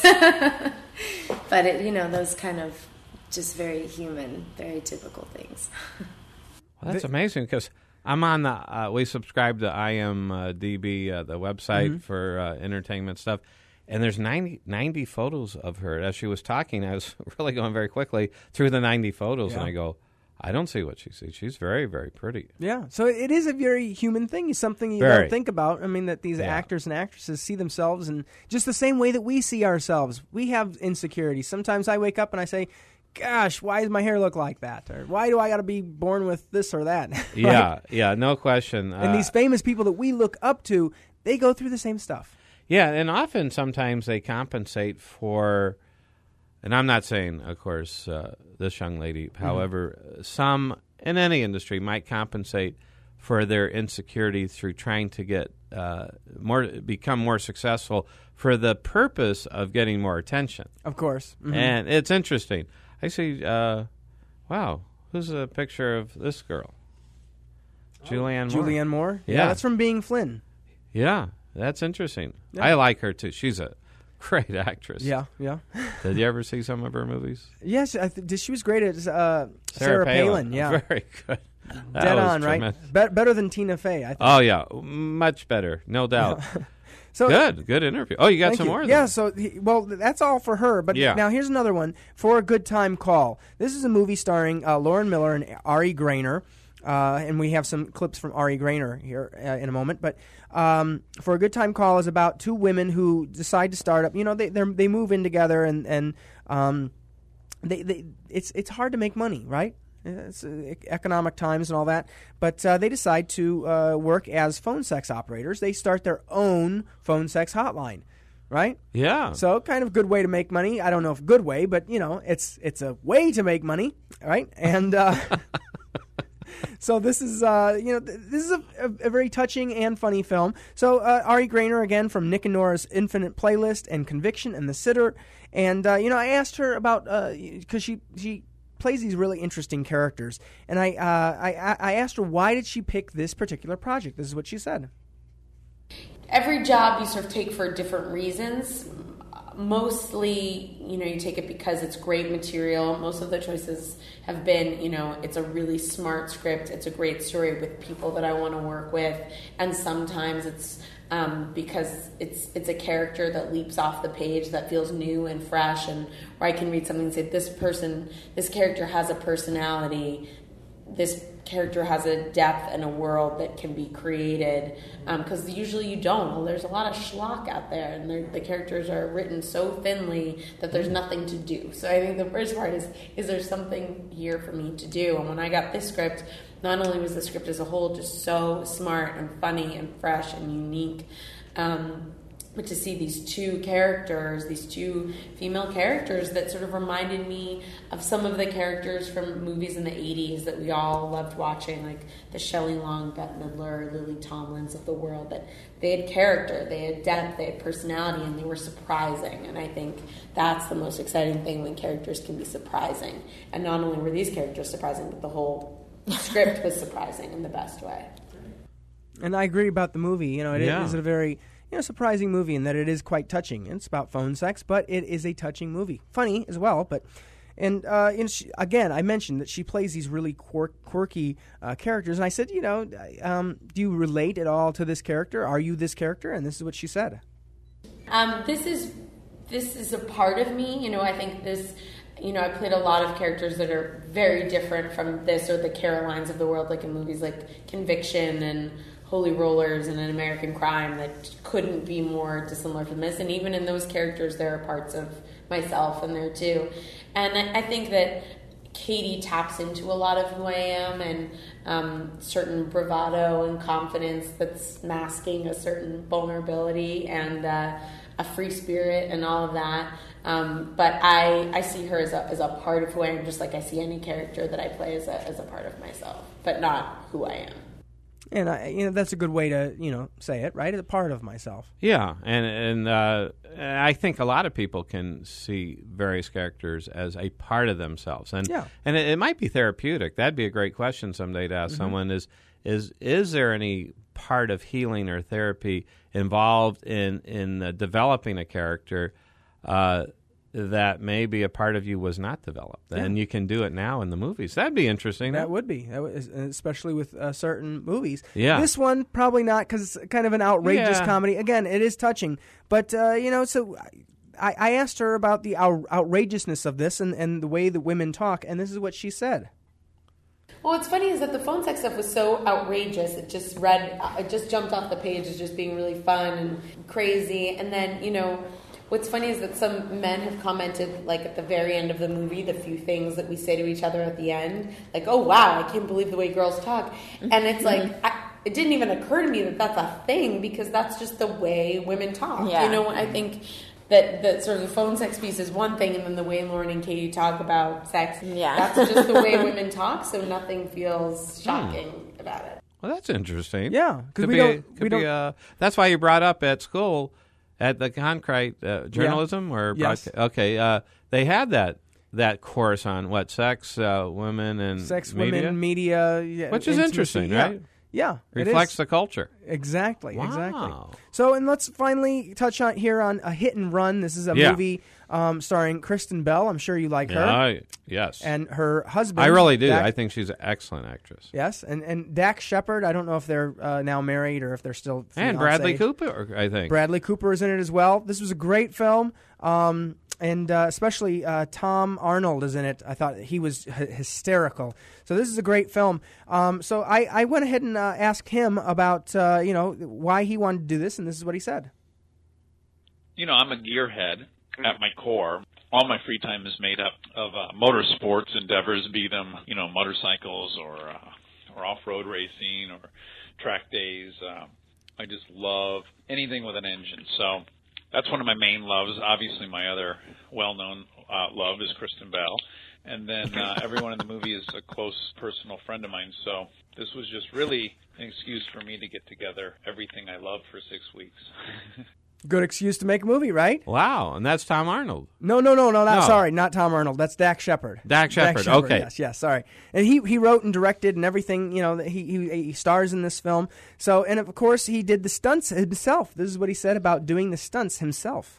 But it, you know, those kind of just very human, very typical things. Well, that's amazing, because I'm on the, uh, we subscribe to I M D B, uh, the website mm-hmm. for uh, entertainment stuff. And there's ninety, ninety photos of her. As she was talking, I was really going very quickly through the ninety photos, yeah. and I go, I don't see what she sees. She's very, very pretty. Yeah, so it is a very human thing. It's something you very. don't think about. I mean, that these yeah. actors and actresses see themselves in just the same way that we see ourselves. We have insecurities. Sometimes I wake up and I say, gosh, why does my hair look like that? Or why do I got to be born with this or that? Right? Yeah, yeah, no question. And uh, these famous people that we look up to, they go through the same stuff. Yeah, and often sometimes they compensate for, and I'm not saying, of course, uh, this young lady, mm-hmm. however, some in any industry might compensate for their insecurity through trying to get uh, more, become more successful for the purpose of getting more attention. Of course. Mm-hmm. And it's interesting. I see, uh, wow, who's a picture of this girl? Oh. Julianne Moore. Julianne Moore? Yeah. yeah. That's from Being Flynn. Yeah. That's interesting. Yeah. I like her, too. She's a great actress. Yeah, yeah. Did you ever see some of her movies? Yes, I th- she was great at uh, Sarah, Sarah Palin. Palin. Yeah, very good. That Dead was on, tremendous. right? Be- better than Tina Fey, I think. Oh, yeah. Much better. No doubt. So, good. Good interview. Oh, you got some you. more? Yeah, then. so, he, well, that's all for her. But yeah. now here's another one. For a Good Time Call. This is a movie starring uh, Lauren Miller and Ari Grainer. Uh, and we have some clips from Ari Grainer here uh, in a moment. But um, For a Good Time Call is about two women who decide to start up. You know, they they move in together, and and um, they they it's it's hard to make money, right? It's uh, economic times and all that. But uh, they decide to uh, work as phone sex operators. They start their own phone sex hotline. Right? Yeah. So kind of good way to make money. I don't know if good way, but you know, it's it's a way to make money, right? And uh, so this is uh, you know th- this is a, a, a very touching and funny film. So uh, Ari Grainer again from Nick and Nora's Infinite Playlist and Conviction and The Sitter, and uh, you know I asked her about because uh, she she. plays these really interesting characters, and I, uh, I I asked her why did she pick this particular project. This is what she said. Every job you sort of take for different reasons. Mostly, you know, you take it because it's great material. Most of the choices have been, you know, it's a really smart script. It's a great story with people that I want to work with. And sometimes it's um, because it's it's a character that leaps off the page that feels new and fresh, and where I can read something and say, this person, this character has a personality. This character has a depth and a world that can be created, because um, usually you don't. Well, there's a lot of schlock out there, and the characters are written so thinly that there's nothing to do. So I think the first part is, is there something here for me to do? And when I got this script, not only was the script as a whole just so smart and funny and fresh and unique, um, but to see these two characters, these two female characters that sort of reminded me of some of the characters from movies in the eighties that we all loved watching, like the Shelley Long, Bette Midler, Lily Tomlins of the world, that they had character, they had depth, they had personality, and they were surprising. And I think that's the most exciting thing, when characters can be surprising. And not only were these characters surprising, but the whole script was surprising in the best way. And I agree about the movie. You know, it yeah. is a very... You know, surprising movie in that it is quite touching. It's about phone sex, but it is a touching movie. Funny as well, but and uh, you know, she, again, I mentioned that she plays these really quirk, quirky uh, characters, and I said, you know, um, do you relate at all to this character? Are you this character? And this is what she said. Um, this is this is a part of me. You know, I think this. You know, I played a lot of characters that are very different from this or the Carolines of the world, like in movies like Conviction and Holy Rollers and An American Crime, that couldn't be more dissimilar from this. And even in those characters, there are parts of myself in there too. And I, I think that Katie taps into a lot of who I am, and um, certain bravado and confidence that's masking a certain vulnerability and uh, a free spirit and all of that. Um, but I, I see her as a, as a part of who I am, just like I see any character that I play as a, as a part of myself, but not who I am. And I, you know, that's a good way to, you know, say it, right? As a part of myself. Yeah, and and uh, I think a lot of people can see various characters as a part of themselves, and yeah. and it, it might be therapeutic. That'd be a great question someday to ask mm-hmm. someone: is is is there any part of healing or therapy involved in in uh, developing a character uh, that maybe a part of you was not developed, yeah. and you can do it now in the movies? That'd be interesting. That would be, that would, especially with uh, certain movies. Yeah. This one, probably not, because it's kind of an outrageous yeah. comedy. Again, it is touching. But, uh, you know, so I, I asked her about the out- outrageousness of this and, and the way that women talk, and this is what she said. Well, what's funny is that the phone sex stuff was so outrageous. It just read, it just jumped off the page as just being really fun and crazy. And then, you know, what's funny is that some men have commented, like, at the very end of the movie, the few things that we say to each other at the end, like, oh, wow, I can't believe the way girls talk. And it's like, I, it didn't even occur to me that that's a thing, because that's just the way women talk. Yeah. You know, I think that, that sort of the phone sex piece is one thing, and then the way Lauren and Katie talk about sex, yeah. that's just the way women talk, so nothing feels shocking hmm. about it. Well, that's interesting. Yeah, because we be, don't... Could we be, don't uh, that's why you brought up at school... At the Concrete uh, journalism yeah. or yes. broadcast? Okay, uh, they had that that course on what sex, uh, women, and sex, media? women, media, yeah, which is intimacy. interesting, yeah. right? Yeah, reflects it is. the culture. Exactly, wow. exactly. So, and let's finally touch on here on A Hit and Run. This is a yeah. movie um, starring Kristen Bell. I'm sure you like her. Yeah, yes, and her husband. I really do. Dak, I think she's an excellent actress. Yes, and and Dax Shepard. I don't know if they're uh, now married or if they're still. And fiancé. Bradley Cooper, I think. Bradley Cooper is in it as well. This was a great film. Um, And uh, especially uh, Tom Arnold is in it. I thought he was h- hysterical. So this is a great film. Um, so I, I went ahead and uh, asked him about uh, you know why he wanted to do this, and this is what he said. You know, I'm a gearhead at my core. All my free time is made up of uh, motorsports endeavors, be them you know motorcycles or uh, or off-road racing or track days. Uh, I just love anything with an engine. So. That's one of my main loves. Obviously, my other well-known uh, love is Kristen Bell. And then uh, everyone in the movie is a close personal friend of mine. So this was just really an excuse for me to get together everything I love for six weeks. Good excuse to make a movie, right? Wow, and that's Tom Arnold. No, no, no, no, not, no. sorry, not Tom Arnold. That's Dax Shepard. Dax Shepard, okay. Yes, yes, sorry. And he he wrote and directed and everything, you know, he, he he stars in this film. So, and of course, he did the stunts himself. This is what he said about doing the stunts himself.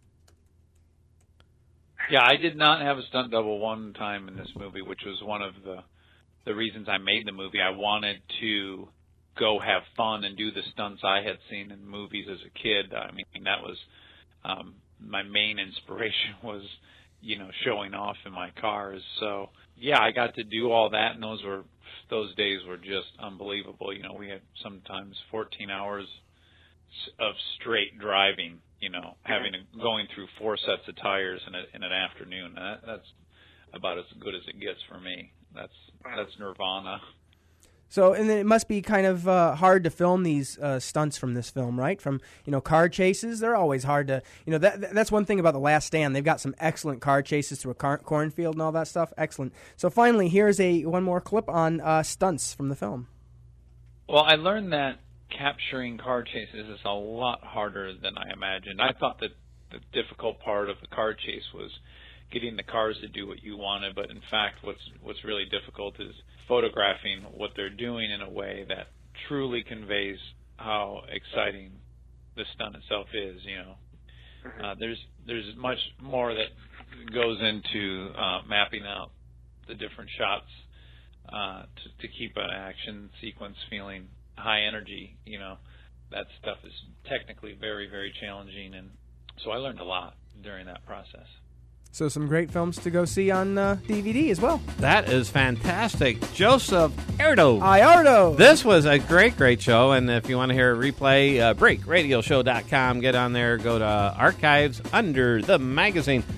Yeah, I did not have a stunt double one time in this movie, which was one of the the reasons I made the movie. I wanted to go have fun and do the stunts I had seen in movies as a kid. I mean, that was um, my main inspiration was, you know, showing off in my cars. So, yeah, I got to do all that, and those were those days were just unbelievable. You know, we had sometimes fourteen hours of straight driving, you know, having to, going through four sets of tires in, a, in an afternoon. That, that's about as good as it gets for me. That's that's nirvana. So, and then it must be kind of uh, hard to film these uh, stunts from this film, right? From, you know, car chases, they're always hard to, you know, that that's one thing about The Last Stand. They've got some excellent car chases through a car- cornfield and all that stuff. Excellent. So finally, here's a one more clip on uh, stunts from the film. Well, I learned that capturing car chases is a lot harder than I imagined. I thought that the difficult part of the car chase was getting the cars to do what you wanted, but in fact what's what's really difficult is photographing what they're doing in a way that truly conveys how exciting the stunt itself is. You know, uh, there's there's much more that goes into uh, mapping out the different shots uh, to, to keep an action sequence feeling high energy. You know, that stuff is technically very, very challenging, and so I learned a lot during that process. So some great films to go see on uh, D V D as well. That is fantastic. Joseph Erdo. Iardo. This was a great, great show. And if you want to hear a replay, uh, break radio show dot com. Get on there. Go to archives under the magazine.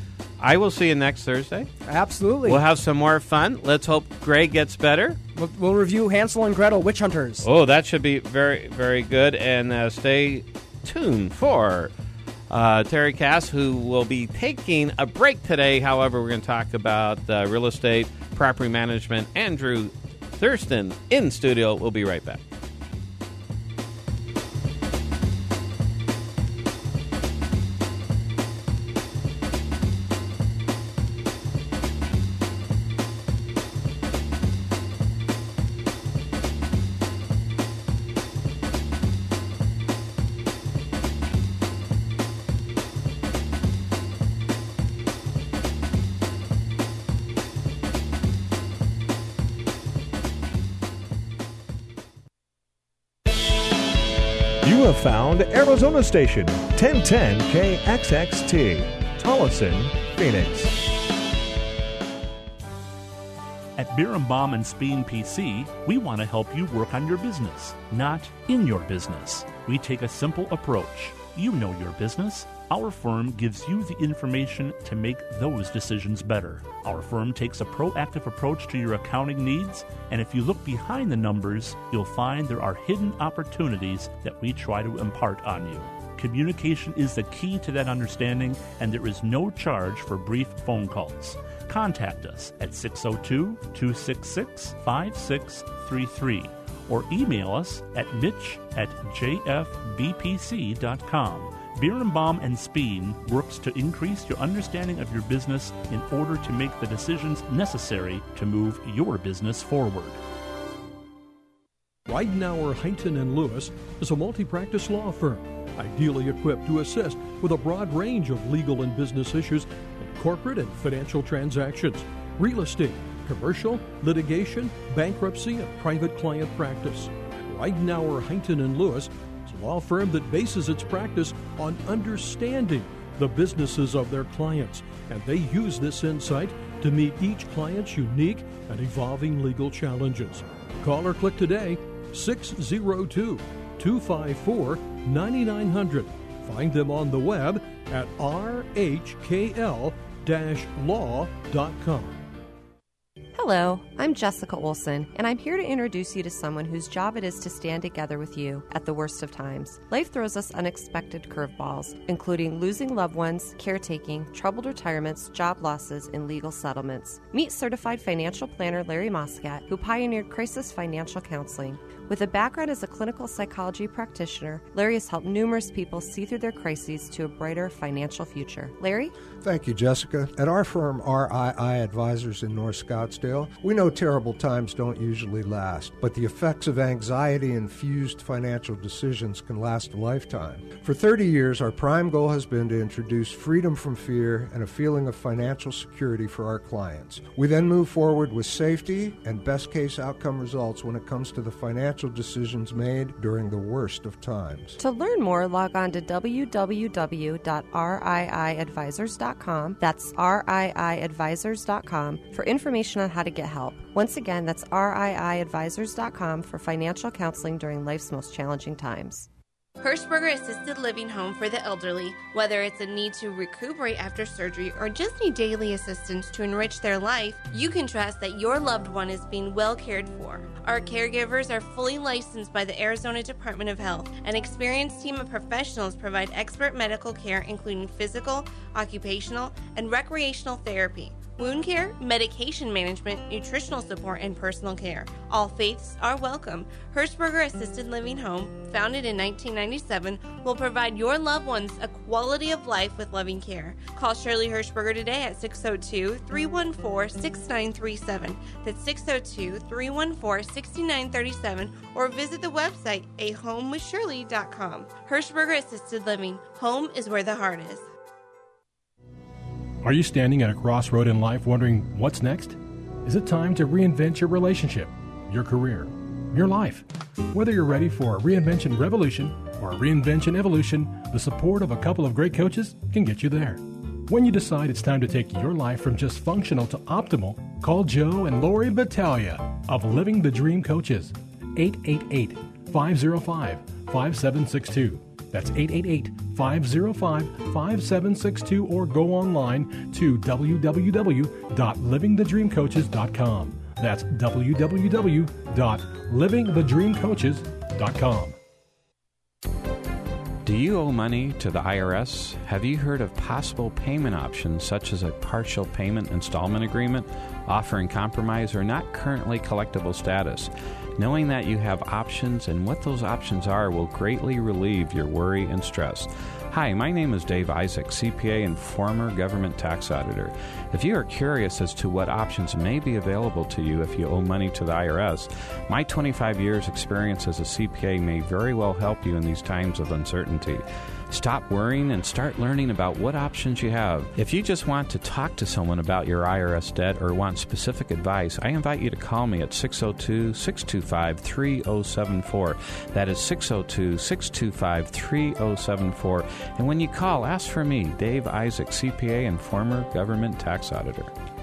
I will see you next Thursday. Absolutely. We'll have some more fun. Let's hope Greg gets better. We'll, we'll review Hansel and Gretel, Witch Hunters. Oh, that should be very, very good. And uh, stay tuned for uh, Terry Cass, who will be taking a break today. However, we're going to talk about uh, real estate, property management. Andrew Thurston in studio. We'll be right back. You have found Arizona Station, ten ten K X X T, Tolleson, Phoenix. At Birnbaum and Speen P C, we want to help you work on your business, not in your business. We take a simple approach. You know your business. Our firm gives you the information to make those decisions better. Our firm takes a proactive approach to your accounting needs, and if you look behind the numbers, you'll find there are hidden opportunities that we try to impart on you. Communication is the key to that understanding, and there is no charge for brief phone calls. Contact us at six oh two, two six six, five six three three or email us at mitch at j f b p c dot com. Birnbaum and Speen works to increase your understanding of your business in order to make the decisions necessary to move your business forward. Weidenauer, Huntington and Lewis is a multi-practice law firm, ideally equipped to assist with a broad range of legal and business issues in corporate and financial transactions, real estate, commercial, litigation, bankruptcy, and private client practice. Weidenauer, Huntington and Lewis is a law firm that bases its practice on understanding the businesses of their clients, and they use this insight to meet each client's unique and evolving legal challenges. Call or click today, six oh two, two five four, nine nine hundred. Find them on the web at r h k l dash law dot com. Hello, I'm Jessica Olson, and I'm here to introduce you to someone whose job it is to stand together with you at the worst of times. Life throws us unexpected curveballs, including losing loved ones, caretaking, troubled retirements, job losses, and legal settlements. Meet certified financial planner Larry Moscat, who pioneered crisis financial counseling. With a background as a clinical psychology practitioner, Larry has helped numerous people see through their crises to a brighter financial future. Larry? Thank you, Jessica. At our firm, R I I Advisors in North Scottsdale, we know terrible times don't usually last, but the effects of anxiety-infused financial decisions can last a lifetime. For thirty years, our prime goal has been to introduce freedom from fear and a feeling of financial security for our clients. We then move forward with safety and best-case outcome results when it comes to the financial decisions made during the worst of times. To learn more, log on to w w w dot r i i advisors dot com. That's r i i advisors dot com for information on how to get help. Once again, that's r i i advisors dot com for financial counseling during life's most challenging times. Hirschberger Assisted Living Home for the Elderly. Whether it's a need to recuperate after surgery or just need daily assistance to enrich their life, you can trust that your loved one is being well cared for. Our caregivers are fully licensed by the Arizona Department of Health. An experienced team of professionals provide expert medical care including physical, occupational, and recreational therapy, wound care, medication management, nutritional support, and personal care. All faiths are welcome. Hirschberger Assisted Living Home, founded in nineteen ninety-seven, will provide your loved ones a quality of life with loving care. Call Shirley Hirschberger today at six oh two, three one four, six nine three seven. That's six oh two, three one four, six nine three seven, or visit the website a home with shirley dot com. Hirschberger Assisted Living. Home is where the heart is. Are you standing at a crossroad in life wondering what's next? Is it time to reinvent your relationship, your career, your life? Whether you're ready for a reinvention revolution or a reinvention evolution, the support of a couple of great coaches can get you there. When you decide it's time to take your life from just functional to optimal, call Joe and Lori Battaglia of Living the Dream Coaches, eight eight eight, five oh five, five seven six two. That's eight eight eight, five oh five, five seven six two or go online to w w w dot living the dream coaches dot com. That's w w w dot living the dream coaches dot com. Do you owe money to the I R S? Have you heard of possible payment options such as a partial payment installment agreement, offering compromise or not currently collectible status? Knowing that you have options and what those options are will greatly relieve your worry and stress. Hi, my name is Dave Isaac, C P A and former government tax auditor. If you are curious as to what options may be available to you if you owe money to the I R S, my twenty-five years experience as a C P A may very well help you in these times of uncertainty. Stop worrying and start learning about what options you have. If you just want to talk to someone about your I R S debt or want specific advice, I invite you to call me at six oh two, six two five, three oh seven four. That is six oh two, six two five, three oh seven four. And when you call, ask for me, Dave Isaac, C P A and former government tax auditor.